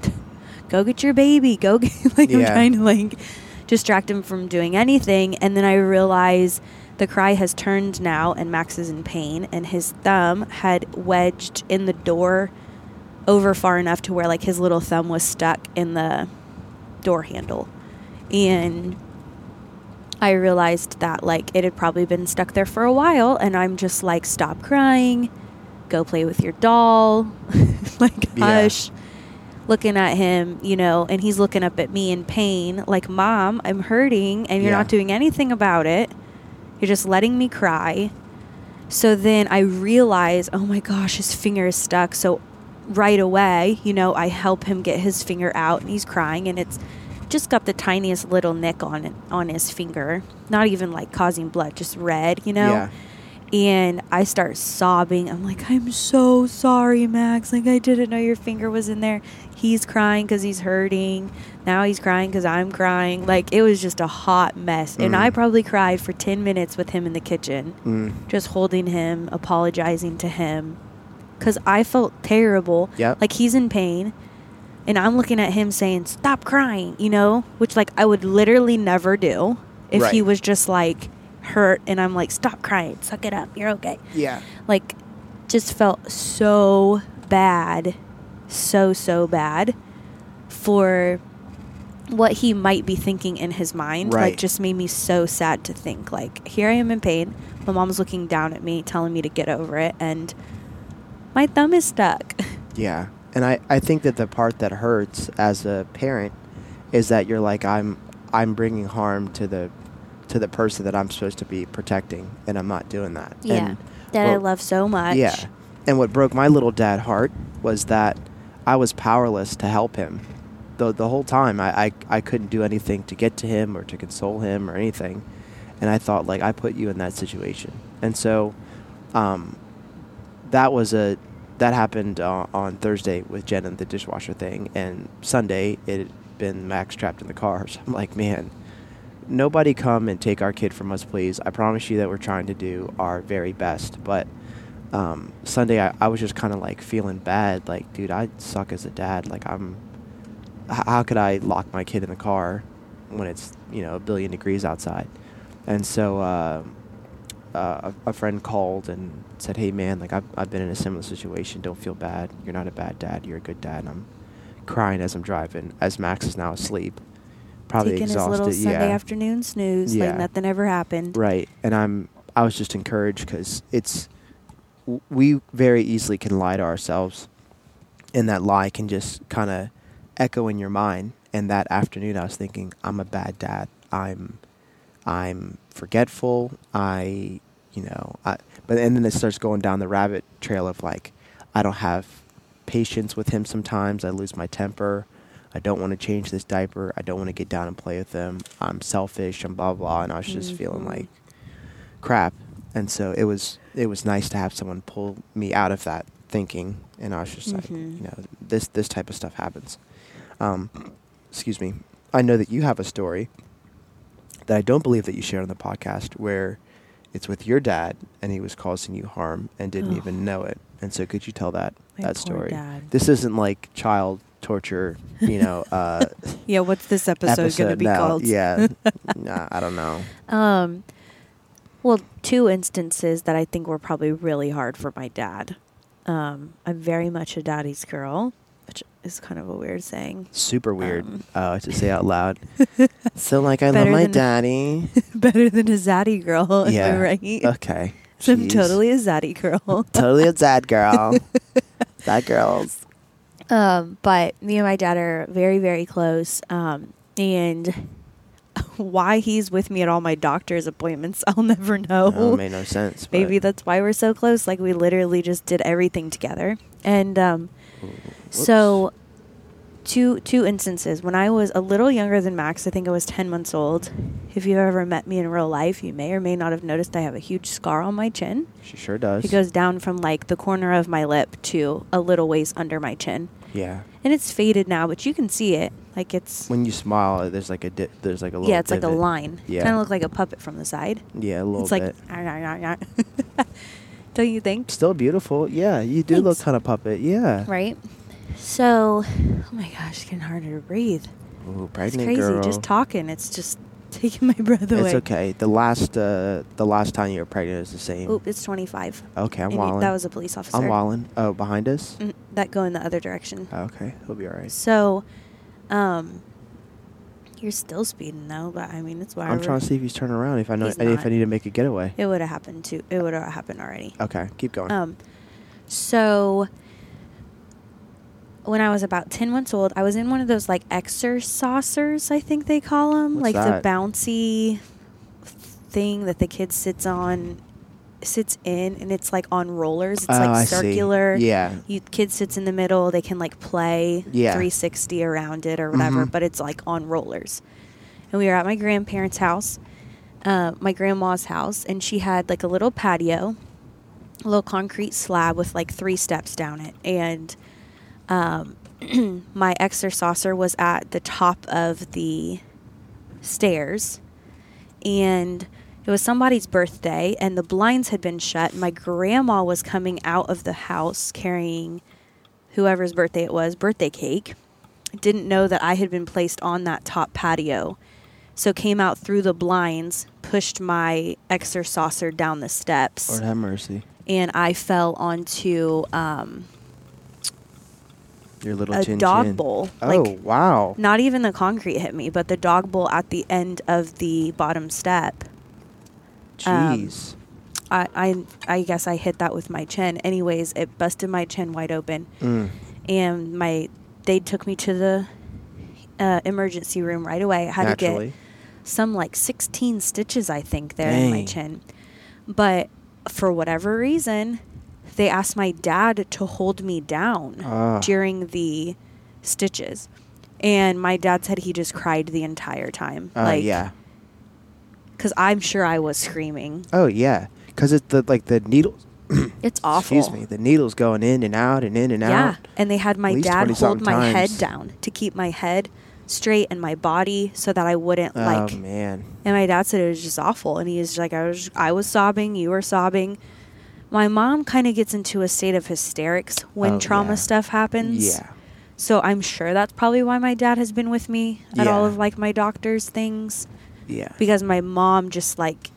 go get your baby. Go get, like, Yeah. I'm trying to, like, distract him from doing anything. And then I realize the cry has turned now, and Max is in pain, and his thumb had wedged in the door over far enough to where like his little thumb was stuck in the door handle. And I realized that like it had probably been stuck there for a while, and I'm just like, stop crying, go play with your doll. Like, Yeah. hush. Looking at him, you know, and he's looking up at me in pain, like, Mom, I'm hurting, and you're Yeah. not doing anything about it. You're just letting me cry. So then I realize, oh my gosh, his finger is stuck. So right away, you know, I help him get his finger out, and he's crying, and it's just got the tiniest little nick on it, on his finger. Not even like causing blood, just red, you know? Yeah. And I start sobbing. I'm like, I'm so sorry, Max. Like, I didn't know your finger was in there. He's crying because he's hurting. Now he's crying because I'm crying. Like, it was just a hot mess. Mm. And I probably cried for ten minutes with him in the kitchen, Mm. just holding him, apologizing to him. Because I felt terrible. Yep. Like, he's in pain. And I'm looking at him saying, stop crying, you know? Which, like, I would literally never do if Right. he was just, like, hurt. And I'm like, stop crying. Suck it up. You're okay. Yeah. Like, just felt so bad. So, so bad for what he might be thinking in his mind. Right. Like, just made me so sad to think. Like, here I am in pain. My mom's looking down at me, telling me to get over it. And my thumb is stuck. Yeah. And I, I think that the part that hurts as a parent is that you're like, I'm I'm bringing harm to the to the person that I'm supposed to be protecting, and I'm not doing that. Yeah. And that I what- love so much. Yeah. And what broke my little dad heart was that I was powerless to help him. The, the whole time, I, I, I couldn't do anything to get to him or to console him or anything. And I thought, like, I put you in that situation. And so um, that was a... That happened uh, on Thursday with Jen and the dishwasher thing. And Sunday, it had been Max trapped in the car. So I'm like, man, nobody come and take our kid from us, please. I promise you that we're trying to do our very best. But um, Sunday, I, I was just kind of like feeling bad. Like, dude, I suck as a dad. Like, I'm... H- how could I lock my kid in the car when it's, you know, a billion degrees outside? And so... Uh, uh, a, a friend called and said, "Hey man, like I've I've been in a similar situation. Don't feel bad. You're not a bad dad. You're a good dad." And I'm crying as I'm driving, as Max is now asleep, probably Taking exhausted. his little Sunday yeah. afternoon snooze, Yeah. like nothing ever happened. Right. And I'm I was just encouraged because it's w- we very easily can lie to ourselves, and that lie can just kind of echo in your mind. And that afternoon, I was thinking, I'm a bad dad. I'm I'm forgetful. I, you know, I, but and then it starts going down the rabbit trail of like, I don't have patience with him sometimes. I lose my temper. I don't want to change this diaper. I don't want to get down and play with him. I'm selfish. I'm blah blah. And I was just Mm-hmm. feeling like crap. And so it was it was nice to have someone pull me out of that thinking. And I was just like, Mhm. you know, this this type of stuff happens. Um, excuse me. I know that you have a story that I don't believe that you shared on the podcast where it's with your dad and he was causing you harm and didn't Ugh. even know it. And so could you tell that My that poor story? dad. This isn't like child torture, you know, uh Yeah, what's this episode, going to episode. be no, called? Yeah. Nah, I don't know. Um, well, two instances that I think were probably really hard for my dad. Um, I'm very much a daddy's girl, which is kind of a weird saying. Super weird Um. uh, to say out loud. So like I Better love my than- daddy. Better than a zaddy girl, am Yeah. I right? Okay. So I'm Jeez. totally a zaddy girl. Totally a dad girl. Dad girls. Um, but me and my dad are very, very close. Um, and why he's with me at all my doctor's appointments, I'll never know. Oh, made no sense. but- Maybe that's why we're so close. Like, we literally just did everything together. And um, so, two two instances. When I was a little younger than Max, I think I was ten months old. If you've ever met me in real life, you may or may not have noticed I have a huge scar on my chin. She sure does. It goes down from, like, the corner of my lip to a little ways under my chin. Yeah. And it's faded now, but you can see it. Like, it's... When you smile, there's like a di- there's like a little Yeah, it's like a divot. line. Yeah. Kind of look like a puppet from the side. Yeah, a little It's bit. like... Don't you think? Still beautiful. Yeah, you do look Thanks. kind of puppet. Yeah. Right? So, oh my gosh, it's getting harder to breathe. Ooh, It's pregnant crazy. girl. Just talking, it's just taking my breath away. It's okay. The last uh, the last time you were pregnant is the same. Oop, it's twenty-five. Okay, I'm And he- walling. that was a police officer. I'm walling. Oh, behind us? Mm, that go in the other direction. Okay, he'll be all right. So, um, you're still speeding though, but I mean, it's whatever. I'm trying to see if he's turning around. If I know, He's and if not. I need to make a getaway. It would have happened too. It would have happened already. Okay, keep going. Um, so when I was about ten months old, I was in one of those like exercisers, I think they call them, What's like that? the bouncy thing that the kid sits on, sits in, and it's like on rollers. It's Oh, like I see. circular. Yeah. You kid sits in the middle. They can like play Yeah. three sixty around it or whatever, Mhm. but it's like on rollers. And we were at my grandparents' house, uh, my grandma's house, and she had like a little patio, a little concrete slab with like three steps down it. And um, my exerciser was at the top of the stairs, and it was somebody's birthday, and the blinds had been shut. My grandma was coming out of the house carrying whoever's birthday it was, birthday cake. Didn't know that I had been placed on that top patio. So came out through the blinds, pushed my exerciser down the steps, Lord have mercy. and I fell onto um, Your little a chin dog chin. bowl. Oh, Like, wow. not even the concrete hit me, but the dog bowl at the end of the bottom step. um, Jeez. I, I, I guess I hit that with my chin. Anyways, it busted my chin wide open. Mm. And my they took me to the uh, emergency room right away. I had Naturally. to get some like sixteen stitches, I think, there in my Dang. chin. But for whatever reason, they asked my dad to hold me down Ah. during the stitches. And my dad said he just cried the entire time. Uh, like, yeah. Because I'm sure I was screaming. Oh, yeah. Because it's the, like the needles. It's awful. Excuse me. The needles going in and out and in and Yeah. out. And they had my At least dad hold twenty-something my head times. down to keep my head straight and my body so that I wouldn't Oh, like. man. And my dad said it was just awful. And he was like, I was, I was sobbing. You were sobbing. My mom kind of gets into a state of hysterics when Oh, trauma yeah. stuff happens. Yeah. So I'm sure that's probably why my dad has been with me at all Yeah. of like my doctor's things. Yeah. Because my mom just like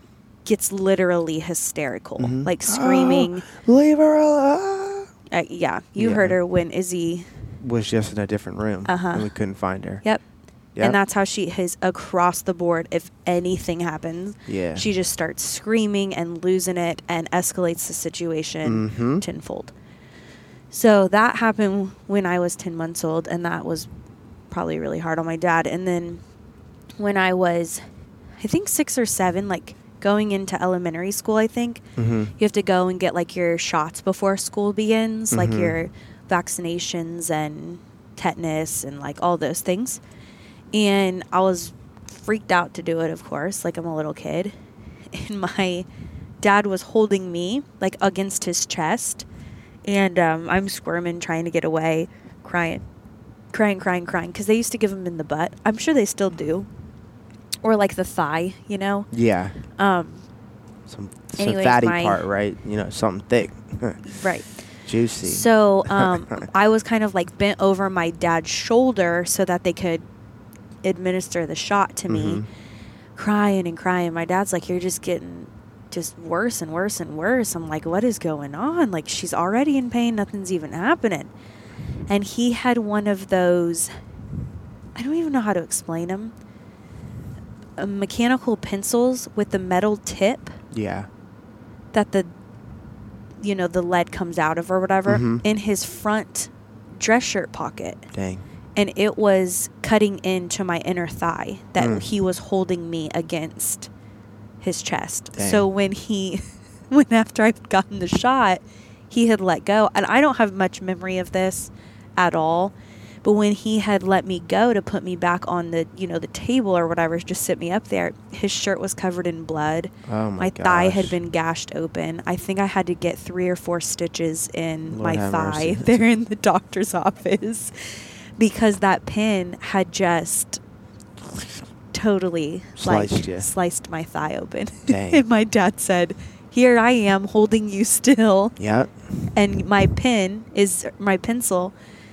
gets literally hysterical, Mm-hmm. like screaming. Oh, leave her alone. Uh, yeah, you Yeah. heard her when Izzy. Was just in a different room, Uh-huh. and we couldn't find her. Yep. Yep. And that's how she is across the board. If anything happens, Yeah. she just starts screaming and losing it and escalates the situation Mhm. tenfold. So that happened when I was ten months old, and that was probably really hard on my dad. And then when I was, I think six or seven, like going into elementary school, I think, Mm-hmm. you have to go and get like your shots before school begins, like Mhm. your vaccinations and tetanus and like all those things. And I was freaked out to do it, of course, like I'm a little kid. And my dad was holding me like against his chest. And um, I'm squirming, trying to get away, crying, crying, crying, crying. Because they used to give them in the butt. I'm sure they still do. Or like the thigh, you know? Yeah. Um, Some, some Anyways, fatty my- part, right? You know, something thick. right. Juicy. So um, I was kind of like bent over my dad's shoulder so that they could administer the shot to me, Mhm. crying and crying. My dad's like, you're just getting just worse and worse and worse. I'm like, what is going on? Like, she's already in pain. Nothing's even happening. And he had one of those, I don't even know how to explain them, uh, mechanical pencils with the metal tip Yeah. that the, you know, the lead comes out of or whatever, Mhm. in his front dress shirt pocket. Dang. And it was cutting into my inner thigh that Mm. he was holding me against his chest. Dang. So when he, when after I'd gotten the shot, he had let go. And I don't have much memory of this at all. But when he had let me go to put me back on the, you know, the table or whatever, just sit me up there, his shirt was covered in blood. Oh my, My thigh had gosh. been gashed open. I think I had to get three or four stitches in Lord my have thigh mercy. there in the doctor's office because that pin had just totally Sliced like ya. sliced my thigh open. Dang. And my dad said, "Here I am holding you still, Yep. and my pin is my pencil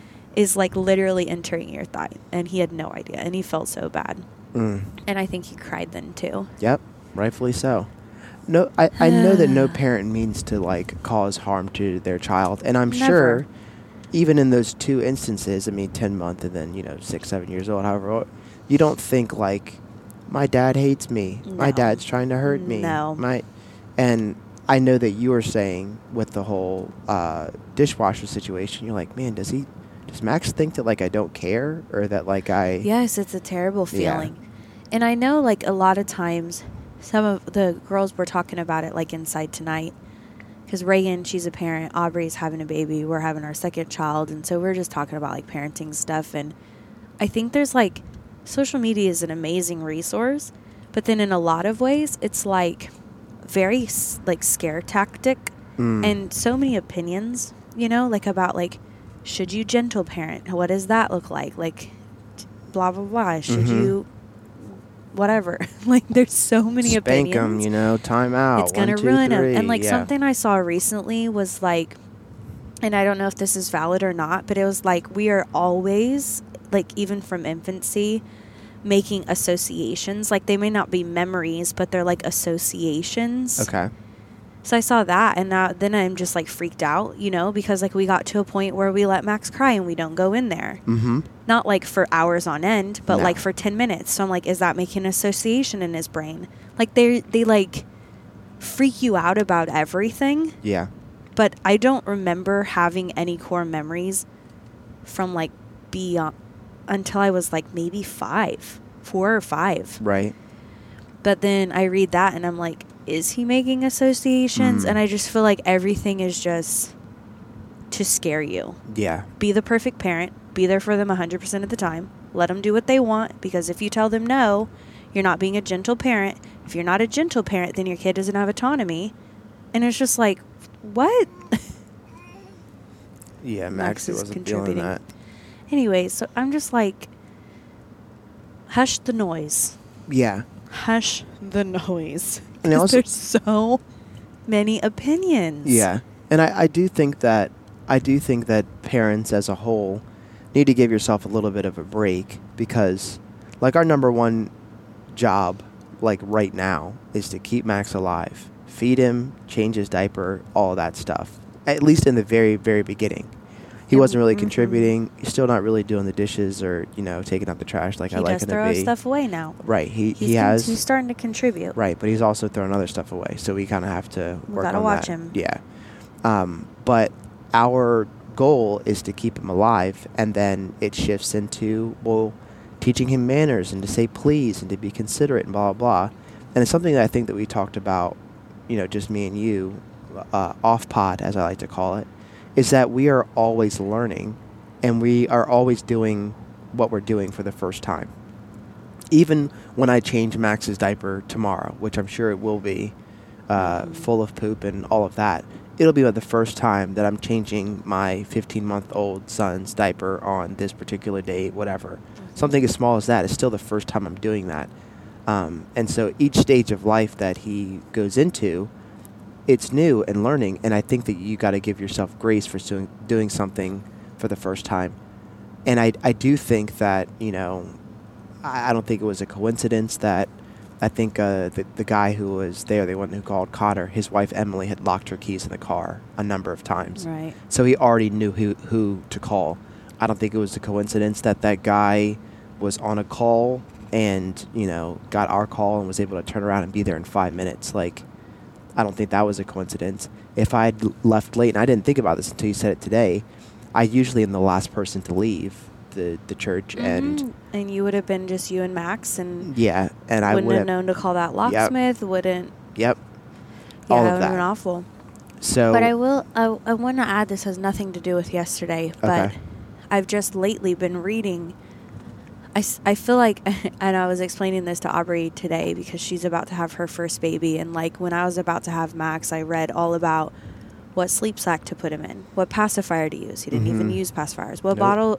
is like literally entering your thigh." And he had no idea, and he felt so bad. Mm. And I think he cried then too. Yep. Rightfully so. No, I, I know that no parent means to like cause harm to their child, and I'm Never. sure, even in those two instances, I mean, ten month and then you know six, seven years old, however, old, you don't think like, my dad hates me, my No. dad's trying to hurt me, No. my, and I know that you were saying with the whole uh, dishwasher situation, you're like, man, does he, does Max think that like I don't care or that like I, Yes, it's a terrible Yeah. feeling. And I know like a lot of times some of the girls were talking about it like inside tonight. Because Reagan, she's a parent. Aubrey's having a baby. We're having our second child. And so we're just talking about like parenting stuff. And I think there's like, social media is an amazing resource. But then in a lot of ways, it's like very s- like scare tactic. Mm. And so many opinions, you know, like about like, should you gentle parent? What does that look like? Like, blah, blah, blah. Should Mhm. you, whatever. Like, there's so many spank opinions. them, you know, time out. It's going to one, two, ruin them. three, And like yeah. something I saw recently was like, and I don't know if this is valid or not, but it was like, we are always, like, even from infancy, making associations. Like, they may not be memories, but they're like associations. Okay. So I saw that, and now, then I'm just like freaked out, you know, because like we got to a point where we let Max cry and we don't go in there. Mm-hmm. Not like for hours on end, but No. like for ten minutes. So I'm like, is that making an association in his brain? Like they they like freak you out about everything, Yeah. but I don't remember having any core memories from like beyond until I was like maybe five, four or five. Right. But then I read that and I'm like, is he making associations? Mm. And I just feel like everything is just to scare you. Yeah. Be the perfect parent. Be there for them one hundred percent of the time. Let them do what they want, because if you tell them no, you're not being a gentle parent. If you're not a gentle parent, then your kid doesn't have autonomy. And it's just like, what? Yeah, Max Max is wasn't feeling contributing. that. Anyway, so I'm just like, hush the noise. Yeah. Hush the noise. And 'Cause also- there's so many opinions. Yeah. And I, I do think that I do think that parents as a whole need to give yourself a little bit of a break, because like our number one job, like right now, is to keep Max alive, feed him, change his diaper, all that stuff. At least in the very, very beginning. He wasn't really Mm-hmm. contributing. He's still not really doing the dishes or, you know, taking out the trash like he I like does him throw to be. stuff away now. Right. He He's he con- has. He's starting to contribute. Right, but he's also throwing other stuff away, so we kind of have to We work gotta on watch that. him. Yeah. Um, but our goal is to keep him alive, and then it shifts into, well, teaching him manners and to say please and to be considerate and blah, blah, blah. And it's something that I think that we talked about, you know, just me and you, uh, off pod, as I like to call it, is that we are always learning, and we are always doing what we're doing for the first time. Even when I change Max's diaper tomorrow, which I'm sure it will be uh, Mm-hmm. full of poop and all of that, it'll be the first time that I'm changing my fifteen-month-old son's diaper on this particular date, whatever. Mm-hmm. Something as small as that is still the first time I'm doing that. Um, and so each stage of life that he goes into, it's new and learning, and I think that you got to give yourself grace for doing, doing something for the first time. And I, I do think that, you know, I, I don't think it was a coincidence that I think uh, the, the guy who was there, the one who called Cotter, his wife Emily had locked her keys in the car a number of times. Right. So he already knew who, who to call. I don't think it was a coincidence that that guy was on a call and, you know, got our call and was able to turn around and be there in five minutes. Like, I don't think that was a coincidence. If I had left late, and I didn't think about this until you said it today, I usually am the last person to leave the, the church. Mm-hmm. And and you would have been just you and Max, and yeah, and I wouldn't would have known to call that locksmith. Wouldn't. Yep. Yeah, all that of would that. have been awful. So, But I will. I, I want to add. This has nothing to do with yesterday, but Okay. I've just lately been reading. I, s- I feel like, and I was explaining this to Aubrey today because she's about to have her first baby, and like when I was about to have Max, I read all about what sleep sack to put him in, what pacifier to use. He didn't even Mhm. use pacifiers. What Nope. bottle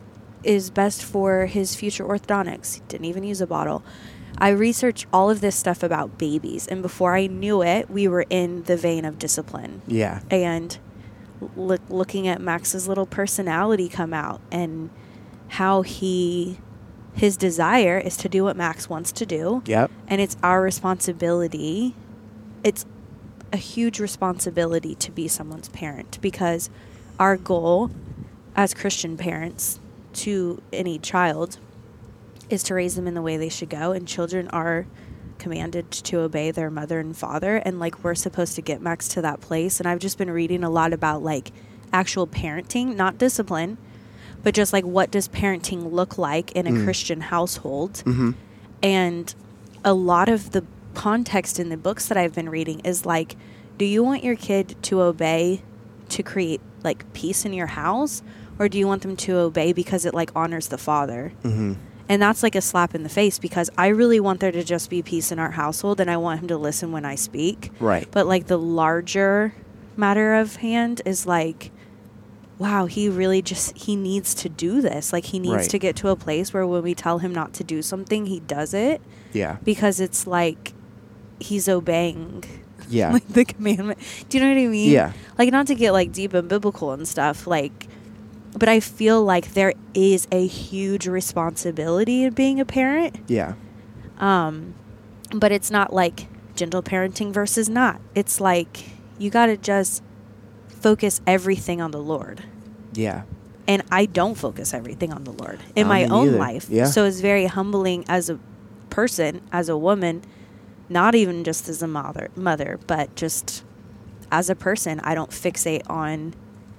is best for his future orthodontics. He didn't even use a bottle. I researched all of this stuff about babies, and before I knew it, we were in the vein of discipline. yeah. And look, looking at Max's little personality come out and how he, his desire is to do what Max wants to do. Yep. And it's our responsibility. It's a huge responsibility to be someone's parent, because our goal as Christian parents to any child is to raise them in the way they should go, and children are commanded to obey their mother and father, and like we're supposed to get Max to that place. And I've just been reading a lot about like actual parenting, not discipline, but just like what does parenting look like in a Mm. Christian household. Mm-hmm. And a lot of the context in the books that I've been reading is like, do you want your kid to obey to create like peace in your house, or do you want them to obey because it like honors the father? Mm-hmm. And that's like a slap in the face, because I really want there to just be peace in our household, and I want him to listen when I speak. Right. But like the larger matter of hand is like, wow, he really just, he needs to do this. Like he needs Right. to get to a place where when we tell him not to do something, he does it, Yeah. because it's like he's obeying Yeah. like the commandment. Do you know what I mean? Yeah. Like, not to get like deep and biblical and stuff, like, but I feel like there is a huge responsibility in being a parent. Yeah. Um, but it's not like gentle parenting versus not. It's like you got to just focus everything on the Lord. Yeah. And I don't focus everything on the Lord in I my mean, own neither. life. Yeah. So it's very humbling as a person, as a woman, not even just as a mother, mother, but just as a person. I don't fixate on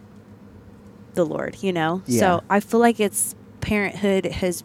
the Lord, you know? Yeah. So I feel like it's parenthood has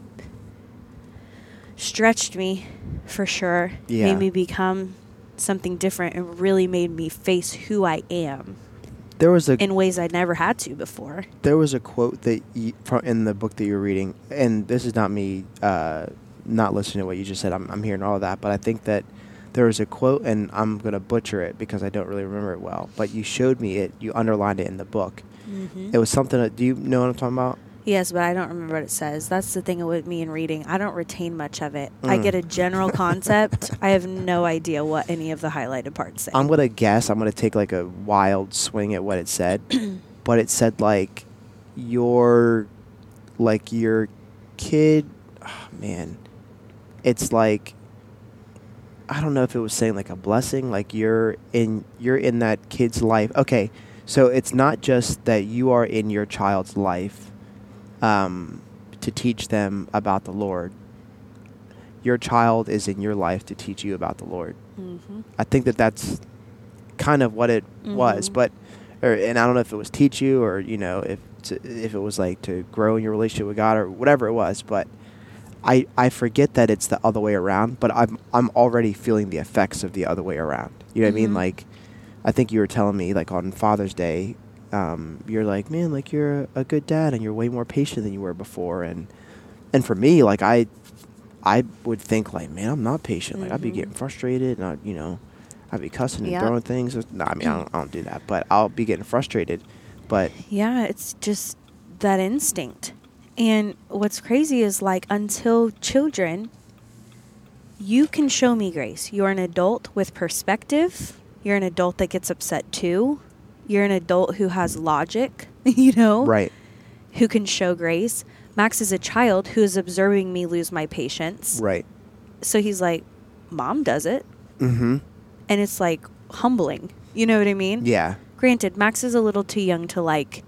stretched me for sure. Yeah. Made me become something different, and really made me face who I am There was a in ways I never had to before. there was a quote that you, from in the book that you were reading, and this is not me uh, not listening to what you just said. I'm, I'm hearing all of that, but I think that there was a quote, and I'm going to butcher it because I don't really remember it well. But you showed me it. You underlined it in the book. Mm-hmm. It was something. That, do you know what I'm talking about? Yes, but I don't remember what it says. That's the thing with me in reading. I don't retain much of it. I Mm. get a general concept. I have no idea what any of the highlighted parts say. I'm gonna guess. I'm gonna take like a wild swing at what it said, but it said like your, like your kid. Oh, man, it's like I don't know if it was saying like a blessing, like you're in you're in that kid's life. Okay, so it's not just that you are in your child's life um, to teach them about the Lord. Your child is in your life to teach you about the Lord. Mm-hmm. I think that that's kind of what it Mm-hmm. was, but or and I don't know if it was teach you or you know if to, if it was like to grow in your relationship with God or whatever it was, but. I, I forget that it's the other way around, but I'm I'm already feeling the effects of the other way around. You know what Mm-hmm. I mean? Like, I think you were telling me, like, on Father's Day, um, you're like, man, like, you're a, a good dad, and you're way more patient than you were before. And and for me, like, I I would think, like, man, I'm not patient. Like, I'd be Mhm. getting frustrated, and, I, you know, I'd be cussing and Yeah. throwing things. No, I mean, I don't, I don't do that, but I'll be getting frustrated. But, Yeah, it's just that instinct. And what's crazy is like until children, you can show me grace. You're an adult with perspective. You're an adult that gets upset too. You're an adult who has logic, you know, right, who can show grace. Max is a child who is observing me lose my patience. right. So he's like, Mom does it. Mm-hmm. And it's like humbling. You know what I mean? Yeah. Granted, Max is a little too young to like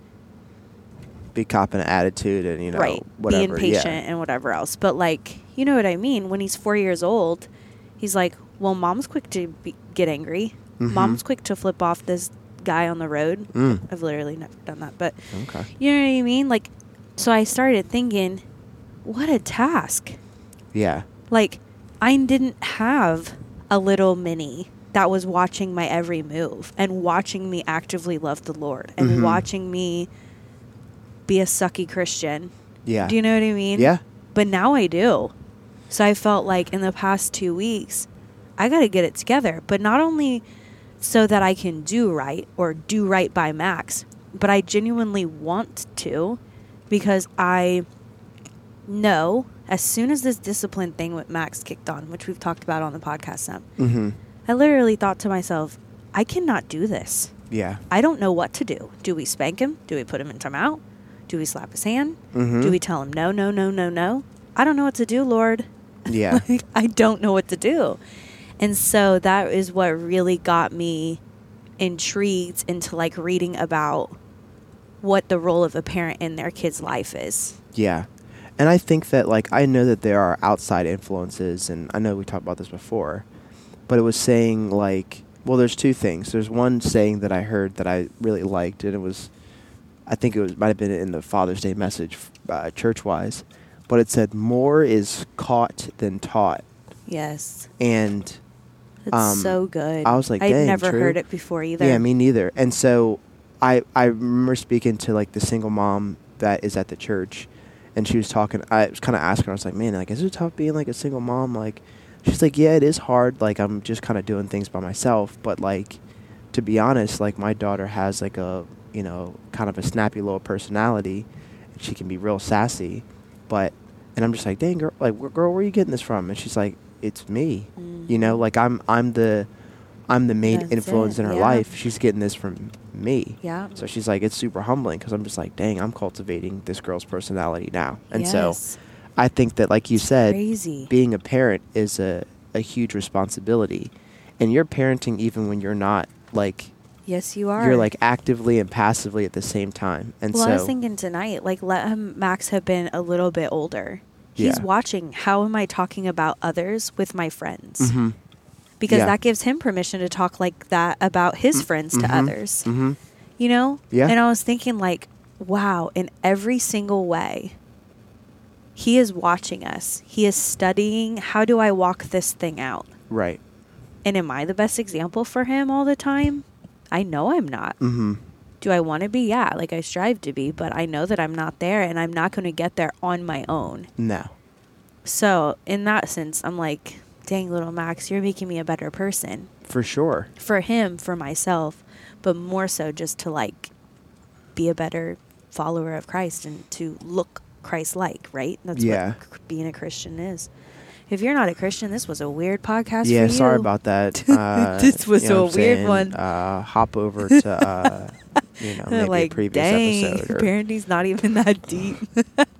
Be copping an attitude and, you know, right, whatever. be impatient Yeah. and whatever else. But like, you know what I mean? When he's four years old, he's like, well, Mom's quick to be, get angry. Mhm. Mom's quick to flip off this guy on the road. Mm. I've literally never done that, but Okay. you know what I mean? Like, so I started thinking, what a task. Yeah. Like, I didn't have a little mini that was watching my every move and watching me actively love the Lord and Mhm. watching me be a sucky Christian. Yeah. Do you know what I mean? Yeah. But now I do. So I felt like in the past two weeks, I got to get it together. But not only so that I can do right or do right by Max, but I genuinely want to because I know as soon as this discipline thing with Max kicked on, which we've talked about on the podcast some, Mm-hmm. I literally thought to myself, I cannot do this. Yeah. I don't know what to do. Do we spank him? Do we put him in timeout? Do we slap his hand? Mm-hmm. Do we tell him no, no, no, no, no? I don't know what to do, Lord. Yeah. Like, I don't know what to do. And so that is what really got me intrigued into like reading about what the role of a parent in their kid's life is. Yeah. And I think that, like, I know that there are outside influences, and I know we talked about this before, but it was saying, like, well, there's two things. There's one saying that I heard that I really liked, and it was, I think it was might have been in the Father's Day message, uh, church-wise, but it said, more is caught than taught. Yes. And It's Um, so good. I was like, I'd dang, never true. heard it before either. Yeah, me neither. And so I I remember speaking to like the single mom that is at the church, and she was talking. I was kind of asking her. I was like, man, like, is it tough being like a single mom? Like, she's like, yeah, it is hard. Like, I'm just kind of doing things by myself. But like, to be honest, like my daughter has like a you know kind of a snappy little personality, and she can be real sassy. But and I'm just like, dang girl, like wh- girl, where are you getting this from? And she's like, it's me. You know, Mhm. like I'm I'm the I'm the main That's influence it, in her yeah. life. She's getting this from me. Yeah. So she's like, it's super humbling because I'm just like, dang, I'm cultivating this girl's personality now. And Yes. so I think that, like you said, Crazy. being a parent is a, a huge responsibility. And you're parenting even when you're not, like, Yes, you are. you're like actively and passively at the same time. And well, so I was thinking tonight, like, let him, Max have been a little bit older. He's Yeah. watching how am I talking about others with my friends. Mhm. Because Yeah. that gives him permission to talk like that about his friends to Mhm. others. Mhm. You know? Yeah. And I was thinking, like, wow, in every single way, he is watching us. He is studying how do I walk this thing out? Right. And am I the best example for him all the time? I know I'm not. Mm-hmm. Do I want to be? Yeah, like I strive to be, but I know that I'm not there and I'm not going to get there on my own. No. So, in that sense, I'm like, dang, little Max, you're making me a better person. For sure. For him, for myself, but more so just to like be a better follower of Christ and to look Christ-like, right? That's Yeah. what c- being a Christian is. If you're not a Christian, this was a weird podcast Yeah, for you. sorry about that. Uh, This was you know a what I'm weird saying? one. Uh, hop over to, uh, you know, maybe like, a previous dang, episode. Or, parenting's not even that deep.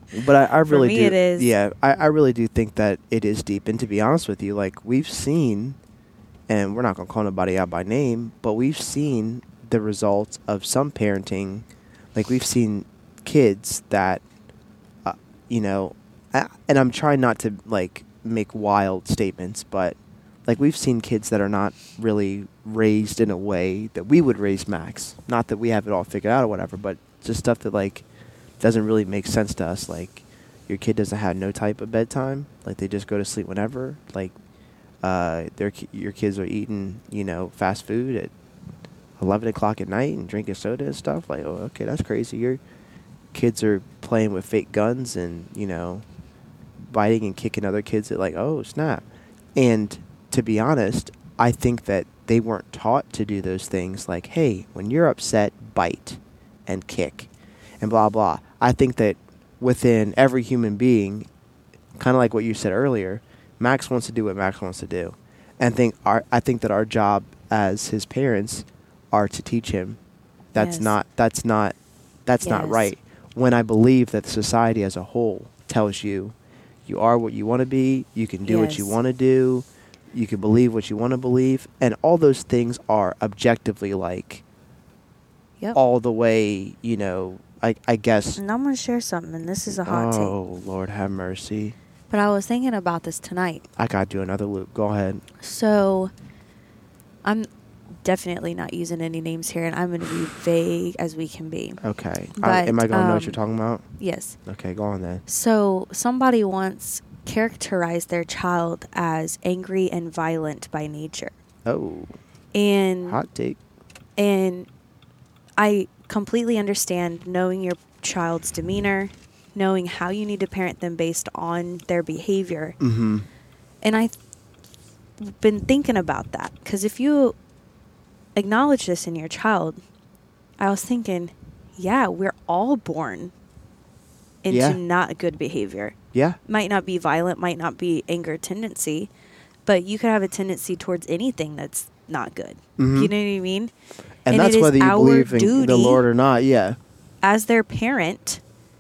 But I, I really me do. it is. Yeah, I, I really do think that it is deep. And to be honest with you, like we've seen, and we're not gonna call nobody out by name, but we've seen the results of some parenting. Like we've seen kids that, uh, you know, I, and I'm trying not to like make wild statements, but like we've seen kids that are not really raised in a way that we would raise Max. Not that we have it all figured out or whatever, but just stuff that like doesn't really make sense to us. Like your kid doesn't have no type of bedtime. Like they just go to sleep whenever. Like uh, their ki- your kids are eating, you know, fast food at eleven o'clock at night and drinking soda and stuff. Like, oh, okay, that's crazy. Your kids are playing with fake guns and, you know, biting and kicking other kids at like, oh, snap. And to be honest, I think that they weren't taught to do those things like, hey, when you're upset, bite and kick and blah, blah. I think that within every human being, kind of like what you said earlier, Max wants to do what Max wants to do. And think our, I think that our job as his parents are to teach him that's Yes. not that's not that's not Yes. right. When I believe that society as a whole tells you you are what you want to be, you can do what you Yes. want to do, you can believe what you want to believe, and all those things are objectively like Yep. all the way, you know, I I guess. And I'm going to share something, and this is a hot take. Oh, Lord have mercy. But I was thinking about this tonight. I got to do another loop. Go ahead. So I'm definitely not using any names here, and I'm going to be vague as we can be. Okay. I, But, am I going to know what um, you're talking about? Yes. Okay, go on then. So somebody once characterized their child as angry and violent by nature. Oh, And hot take. and I completely understand knowing your child's demeanor, knowing how you need to parent them based on their behavior. Mm-hmm. And I've been thinking about that because if you acknowledge this in your child, I was thinking, yeah, we're all born into Yeah. not good behavior. Yeah. Might not be violent, might not be anger tendency, but you could have a tendency towards anything that's not good. Mhm. You know what I mean? And, And that's it is whether you our believe in the duty- Lord or not. Yeah. As their parent,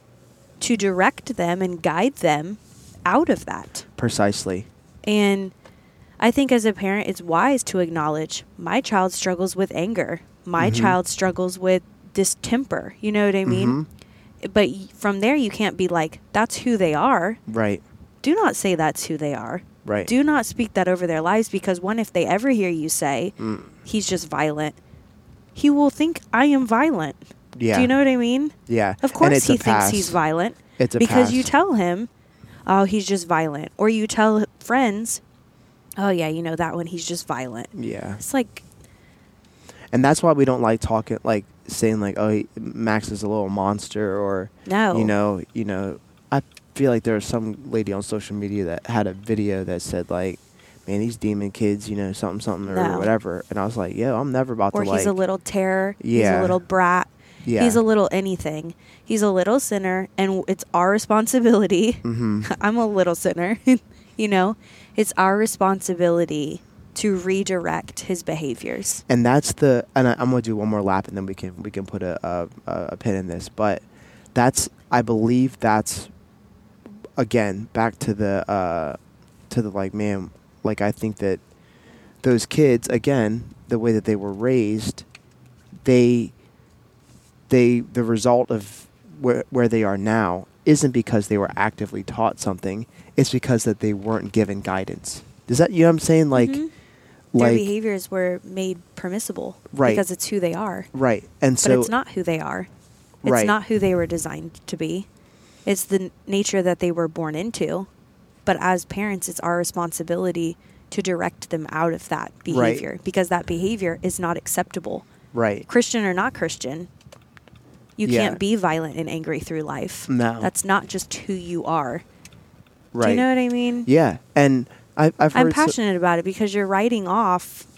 to direct them and guide them out of that. Precisely. And I think as a parent, it's wise to acknowledge my child struggles with anger. My Mhm. child struggles with distemper. You know what I mean? Mhm. But y- from there, you can't be like, that's who they are. Right. Do not say that's who they are. Right. Do not speak that over their lives because one, if they ever hear you say, Mm. he's just violent, he will think I am violent. Yeah. Do you know what I mean? Yeah. Of And course it's he a thinks pass. he's violent. It's a because you pass. tell him, oh, he's just violent. Or you tell friends, oh, yeah, you know that one, he's just violent. Yeah. It's like, And that's why we don't like talking, like saying like, oh, he, Max is a little monster, or no. you know, you know. I feel like there was some lady on social media that had a video that said like, man, these demon kids, you know, something, something, or No. whatever. And I was like, yo, I'm never about or to he's like. a little terror. He's Yeah. a little brat. Yeah. He's a little anything. He's a little sinner, and it's our responsibility. Mm-hmm. I'm a little sinner. You know, it's our responsibility to redirect his behaviors. And that's the, and I, I'm gonna do one more lap, and then we can we can put a a, a pin in this. But that's, I believe that's, again, back to the uh, to the like, man, like I think that those kids, again, the way that they were raised, they they the result of where where they are now isn't because they were actively taught something. It's because that they weren't given guidance. Does that, you know what I'm saying? Like, Mhm. Their like behaviors were made permissible. Right. Because it's who they are. right, and But so it's not who they are. It's Right. not who they were designed to be. It's the n- nature that they were born into. But as parents, it's our responsibility to direct them out of that behavior because that behavior is not acceptable. right. Christian or not Christian, you Yeah. can't be violent and angry through life. No. That's not just who you are. Right. Do you know what I mean? Yeah, and I, I've heard I'm so- passionate about it because you're writing off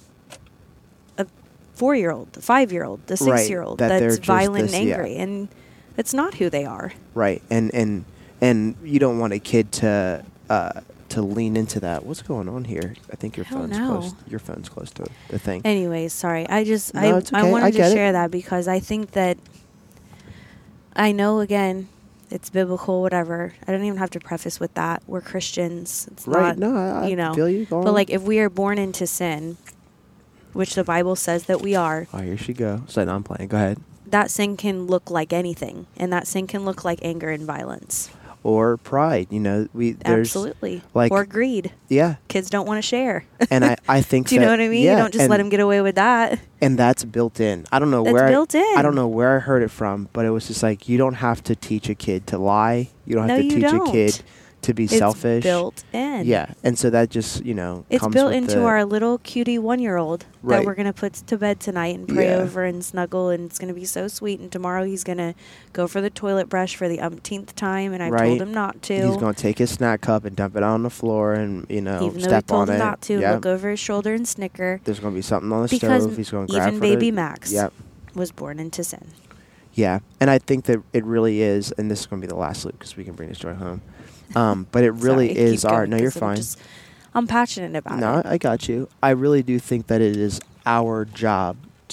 a four-year-old, a five-year-old, the Right, six-year-old that they're that's just violent this- and yeah. angry, and it's not who they are. right, and and and you don't want a kid to uh, to lean into that. What's going on here? I think your I don't phone's know. close. Your phone's close to the thing. Anyways, sorry. I just No, it's I I okay. wanted I to get it. share that because I think that I know again It's biblical, whatever. I don't even have to preface with that. We're Christians. It's Right. not, No, I, I you know. feel you. Go But on. like, if we are born into sin, which the Bible says that we are, Oh, here she go. So no, I'm playing. Go ahead. that sin can look like anything, and that sin can look like anger and violence. Or pride. You know, we there's Absolutely. like- or greed. yeah, Kids don't want to share. and I I think Do you that, know what I mean? Yeah, you don't just and, let them get away with that. and that's built in. I don't know That's where I- built in. I don't know where I heard it from, but it was just like you don't have to teach a kid to lie. You don't have No, to you teach don't. a kid to be It's selfish. built in. Yeah, and so that just you know It's comes built with into the- our little cutie one-year-old Right. that we're going to put to bed tonight and pray Yeah. over and snuggle, and it's going to be so sweet. And tomorrow he's going to go for the toilet brush for the umpteenth time, and I've Right. told him not to. He's going to take his snack cup and dump it on the floor, and you know Even though we step told on him it. not to, Yep. look over his shoulder and snicker. There's going to be something on the Because stove. He's going to grab even for baby the- Max Yep. was born into sin. Yeah, and I think that it really is, and this is going to be the last loop because we can bring this story home. Um, but it really Sorry, is keep our. going, No, you're 'cause I'm fine. just- I'm passionate about No, it. I got you. I really do think that it is our job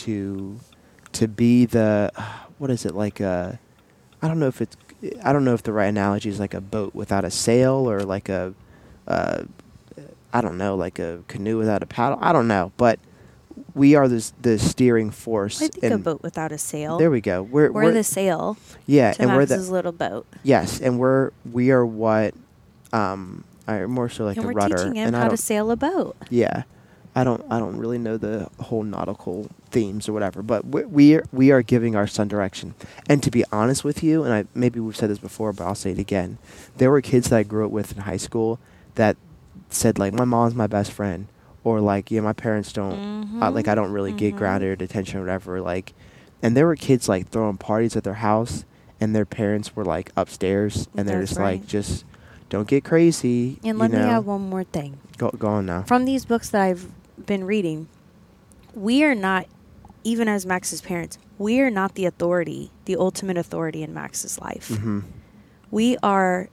to to be the what is it like a I don't know if it's I don't know if the right analogy is like a boat without a sail or like a uh, I don't know like a canoe without a paddle. I don't know, but we are this the steering force. I think a and boat without a sail. There we go. We're We're, the sail yeah, to and we're Max's the little boat. yes, and we're we are what um are more so like and a we're rudder. teaching him and I how to don't- sail a boat. Yeah, I don't. I don't really know the whole nautical themes or whatever, but we we are, we are giving our son direction. And to be honest with you, and I maybe we've said this before, but I'll say it again. There were kids that I grew up with in high school that said like, "My mom's my best friend," or like, "Yeah, my parents don't uh, like I don't really get Mhm. grounded or attention or whatever." Like, and there were kids like throwing parties at their house, and their parents were like upstairs, and they're That's just right. like, "Just don't get crazy." And you let me know? add one more thing. Go go on now. From these books that I've been reading, we are not, even as Max's parents, we are not the authority, the ultimate authority in Max's life. Mm-hmm. We are,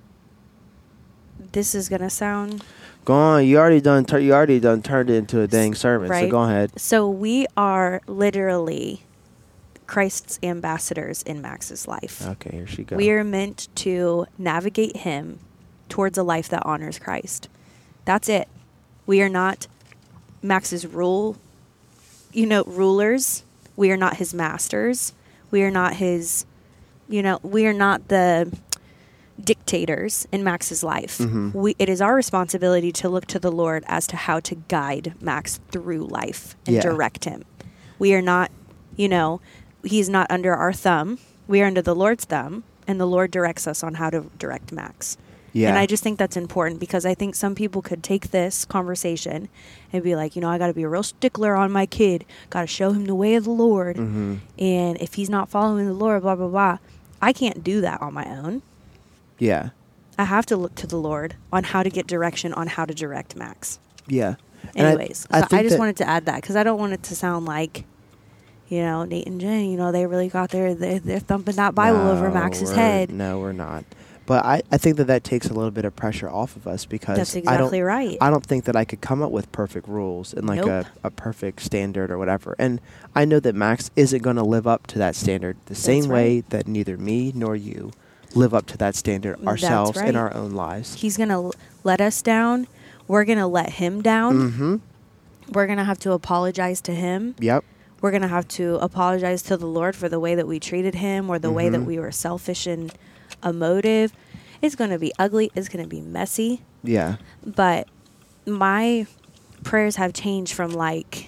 this is going to sound, Go on. You already done. Tur- you already done turned it into a dang sermon. So Right. go ahead. so we are literally Christ's ambassadors in Max's life. Okay, here she goes. We are meant to navigate him towards a life that honors Christ. That's it. We are not Max's rule, you know, rulers. We are not his masters. We are not his, you know, we are not the dictators in Max's life. Mhm. We, it is our responsibility to look to the Lord as to how to guide Max through life and Yeah. direct him. We are not, you know, he's not under our thumb. We are under the Lord's thumb, and the Lord directs us on how to direct Max. Yeah. And I just think that's important because I think some people could take this conversation and be like, you know, I got to be a real stickler on my kid. Got to show him the way of the Lord. Mhm. And if he's not following the Lord, blah, blah, blah. I can't do that on my own. Yeah. I have to look to the Lord on how to get direction on how to direct Max. Yeah. And I- Anyways, I so I, think just that- wanted to add that because I don't want it to sound like, you know, Nate and Jen, you know, they really got their, they're, they're thumping that Bible over No, Max's we're- head. No, we're not. But I, I think that that takes a little bit of pressure off of us because That's I exactly don't, right. I don't think that I could come up with perfect rules and like Nope. a, a perfect standard or whatever. And I know that Max isn't going to live up to that standard the same way right. that neither me nor you live up to that standard That's ourselves in right. our own lives. He's going to let us down. We're going to let him down. Mm-hmm. We're going to have to apologize to him. Yep. We're going to have to apologize to the Lord for the way that we treated him or the way that Mhm. we were selfish and emotive. It's going to be ugly. It's going to be messy. Yeah. But my prayers have changed from like,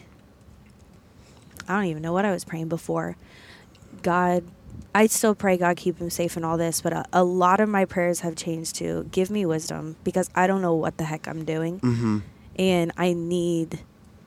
I don't even know what I was praying before. God, I still pray God keep him safe and all this, but a, a lot of my prayers have changed to give me wisdom because I don't know what the heck I'm doing. Mm-hmm. And I need,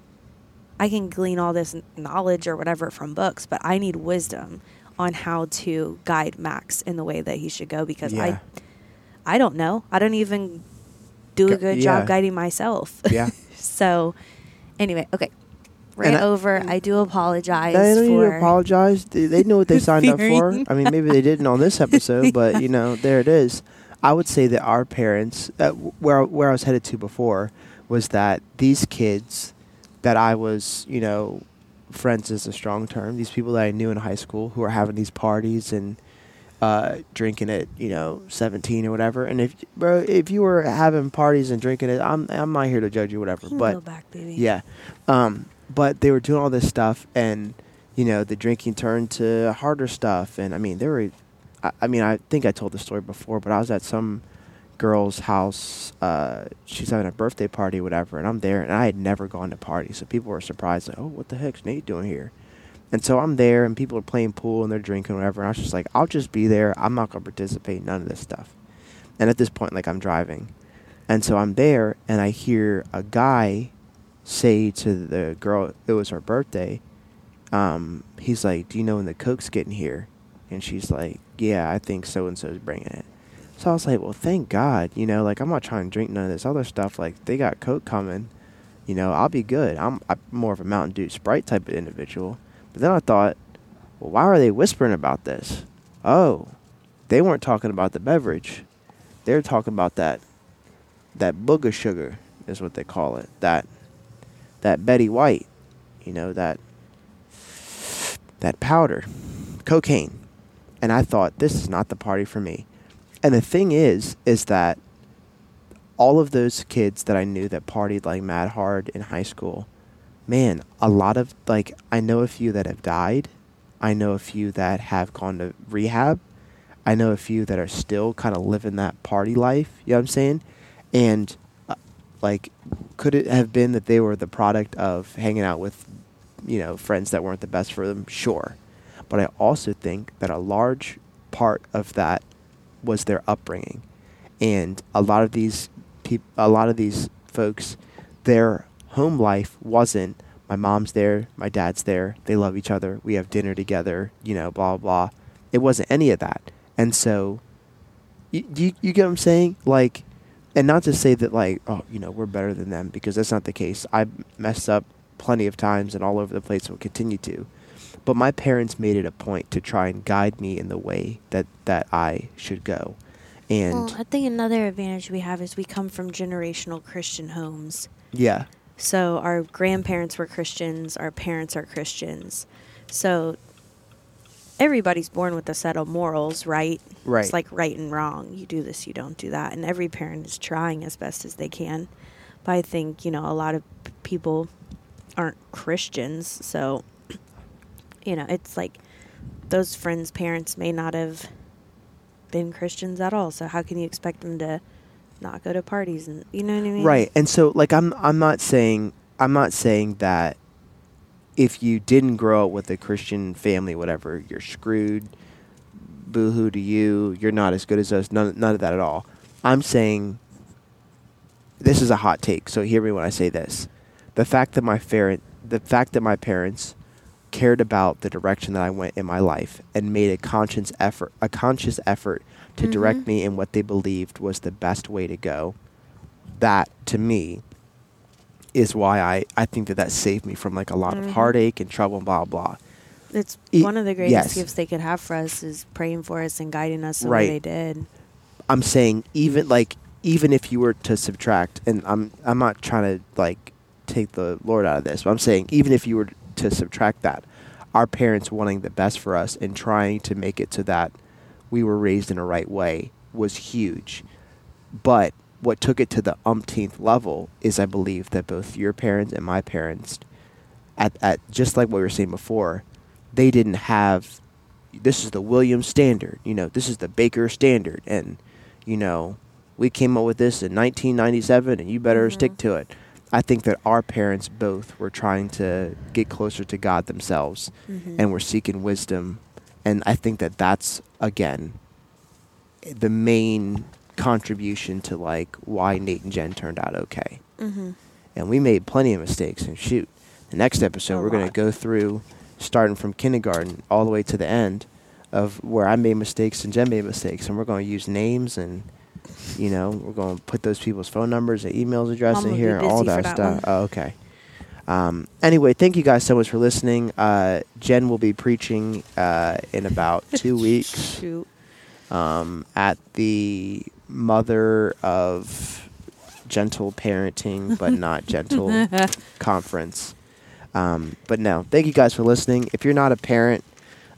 I can glean all this knowledge or whatever from books, but I need wisdom on how to guide Max in the way that he should go because Yeah. I, I don't know. I don't even do a Gu- good yeah. job guiding myself. Yeah. So, anyway, okay. Ran And I- over. I do apologize They don't need for. to apologize. They, they know what they signed up for. Fearing. I mean, maybe they didn't on this episode, but you know, there it is. I would say that our parents, uh, where where I was headed to before, was that these kids that I was, you know, friends is a strong term. These people that I knew in high school who are having these parties and uh, drinking at, you know, seventeen or whatever. And if, bro, if you were having parties and drinking it, I'm I'm not here to judge you, whatever. You can but go back, baby. yeah, um, but they were doing all this stuff, and you know, the drinking turned to harder stuff. And I mean, there were, I, I mean, I think I told the story before, but I was at some girl's house. Uh, she's having a birthday party, or whatever, and I'm there, and I had never gone to parties, so people were surprised, like, oh, what the heck's Nate doing here? And so I'm there, and people are playing pool, and they're drinking, whatever, and I was just like, I'll just be there. I'm not going to participate in none of this stuff. And at this point, like, I'm driving. And so I'm there, and I hear a guy say to the girl, it was her birthday, um, he's like, do you know when the Coke's getting here? And she's like, yeah, I think so-and-so's bringing it. So I was like, well, thank God, you know, like, I'm not trying to drink none of this other stuff. Like, they got Coke coming, you know, I'll be good. I'm, I'm more of a Mountain Dew Sprite type of individual. But then I thought, well, why are they whispering about this? Oh, they weren't talking about the beverage. They were talking about that, that booger sugar is what they call it. That, that Betty White, you know, that, that powder, cocaine. And I thought, this is not the party for me. And the thing is, is that all of those kids that I knew that partied like mad hard in high school, man, a lot of, like, I know a few that have died. I know a few that have gone to rehab. I know a few that are still kind of living that party life. You know what I'm saying? And, uh, like, could it have been that they were the product of hanging out with, you know, friends that weren't the best for them? Sure. But I also think that a large part of that was their upbringing. And a lot of these peop- a lot of these folks, their home life wasn't, my mom's there, my dad's there, they love each other, we have dinner together, you know, blah, blah, blah. It wasn't any of that. And so, you, you, you get what I'm saying? Like, and not to say that, like, oh, you know, we're better than them, because that's not the case. I messed up plenty of times and all over the place and will continue to. But my parents made it a point to try and guide me in the way that, that I should go. And well, I think another advantage we have is we come from generational Christian homes. yeah. So our grandparents were Christians, our parents are Christians. So everybody's born with a set of morals, right? Right. It's like right and wrong. You do this, you don't do that. And every parent is trying as best as they can. But I think, you know, a lot of p- people aren't Christians. So, you know, it's like those friends' parents may not have been Christians at all. So how can you expect them to not go to parties? And you know what I mean? Right. And so, like, I'm I'm not saying I'm not saying that if you didn't grow up with a Christian family, whatever, you're screwed. Boo-hoo to you. You're not as good as us. None none of that at all. I'm saying this is a hot take. So hear me when I say this. The fact that my parent, the fact that my parents cared about the direction that I went in my life and made a conscious effort, a conscious effort to mm-hmm. direct me in what they believed was the best way to go. That, to me, is why I, I think that that saved me from, like, a lot mm-hmm. of heartache and trouble and blah, blah. It's e- one of the greatest yes. gifts they could have for us is praying for us and guiding us the right. way they did. I'm saying even, like, even if you were to subtract, and I'm I'm not trying to, like, take the Lord out of this, but I'm saying even if you were to subtract that, our parents wanting the best for us and trying to make it so that we were raised in a right way was huge. But what took it to the umpteenth level is, I believe, that both your parents and my parents, at, at just like what we were saying before, they didn't have, this is the Williams standard, you know, this is the Baker standard, and, you know, we came up with this in nineteen ninety-seven, and you better mm-hmm. stick to it. I think that our parents both were trying to get closer to God themselves, mm-hmm. and were seeking wisdom. And I think that that's, again, the main contribution to, like, why Nate and Jen turned out okay. Mm-hmm. And we made plenty of mistakes. And shoot, the next episode, A we're going to go through, starting from kindergarten all the way to the end, of where I made mistakes and Jen made mistakes. And we're going to use names and, you know, we're going to put those people's phone numbers and emails address in here and all that, that stuff. Oh, okay. Um, anyway, thank you guys so much for listening. Uh, Jen will be preaching uh, in about two weeks Shoot. Um, at the Mother of Gentle Parenting, but not Gentle conference. Um, but no, thank you guys for listening. If you're not a parent,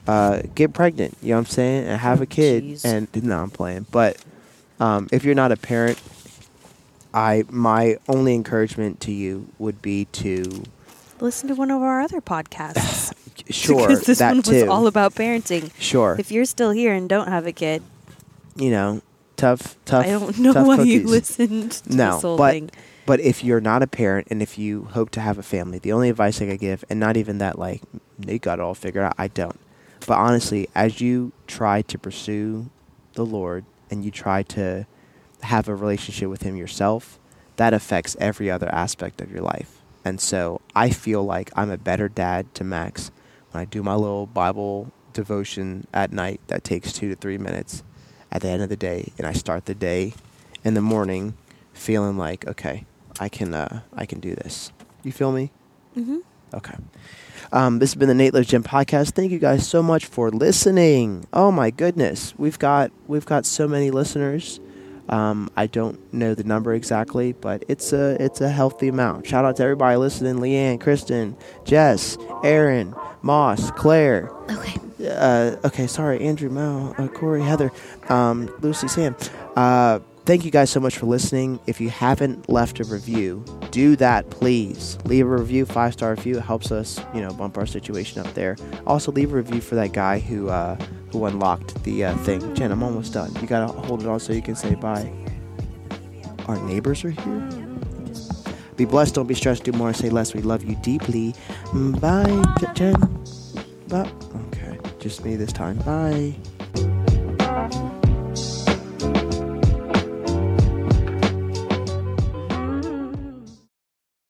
uh, get pregnant. You know what I'm saying? And have a kid. Jeez. And no, I'm playing. But um, if you're not a parent, I my only encouragement to you would be to Listen to one of our other podcasts. sure because this that one too. was all about parenting. Sure, If you're still here and don't have a kid, you know, tough, tough. I don't know tough why cookies. you listened to No, this whole but thing. but if you're not a parent and if you hope to have a family, the only advice I could give, and not even that like they got it all figured out, I don't. But honestly, as you try to pursue the Lord and you try to have a relationship with Him yourself, that affects every other aspect of your life. And so I feel like I'm a better dad to Max when I do my little Bible devotion at night that takes two to three minutes at the end of the day, and I start the day in the morning feeling like, okay, I can uh, I can do this. You feel me? Mm-hmm. Okay. Um, this has been the Nate Loves Gym podcast. Thank you guys so much for listening. Oh my goodness, we've got we've got so many listeners. Um, I don't know the number exactly, but it's a it's a healthy amount. Shout out to everybody listening: Leanne, Kristen, Jess, Aaron, Moss, Claire. Okay. Uh, okay, sorry, Andrew, Mel, uh, Corey, Heather, um, Lucy, Sam. Uh, thank you guys so much for listening. If you haven't left a review, do that, please. Leave a review, five-star review. It helps us, you know, bump our situation up there. Also, leave a review for that guy who uh, who unlocked the uh, thing. Jen, I'm almost done. You gotta hold it on so you can say bye. Our neighbors are here. Be blessed, don't be stressed, do more, say less. We love you deeply. Bye, Jen. Bye. Okay, just me this time. Bye.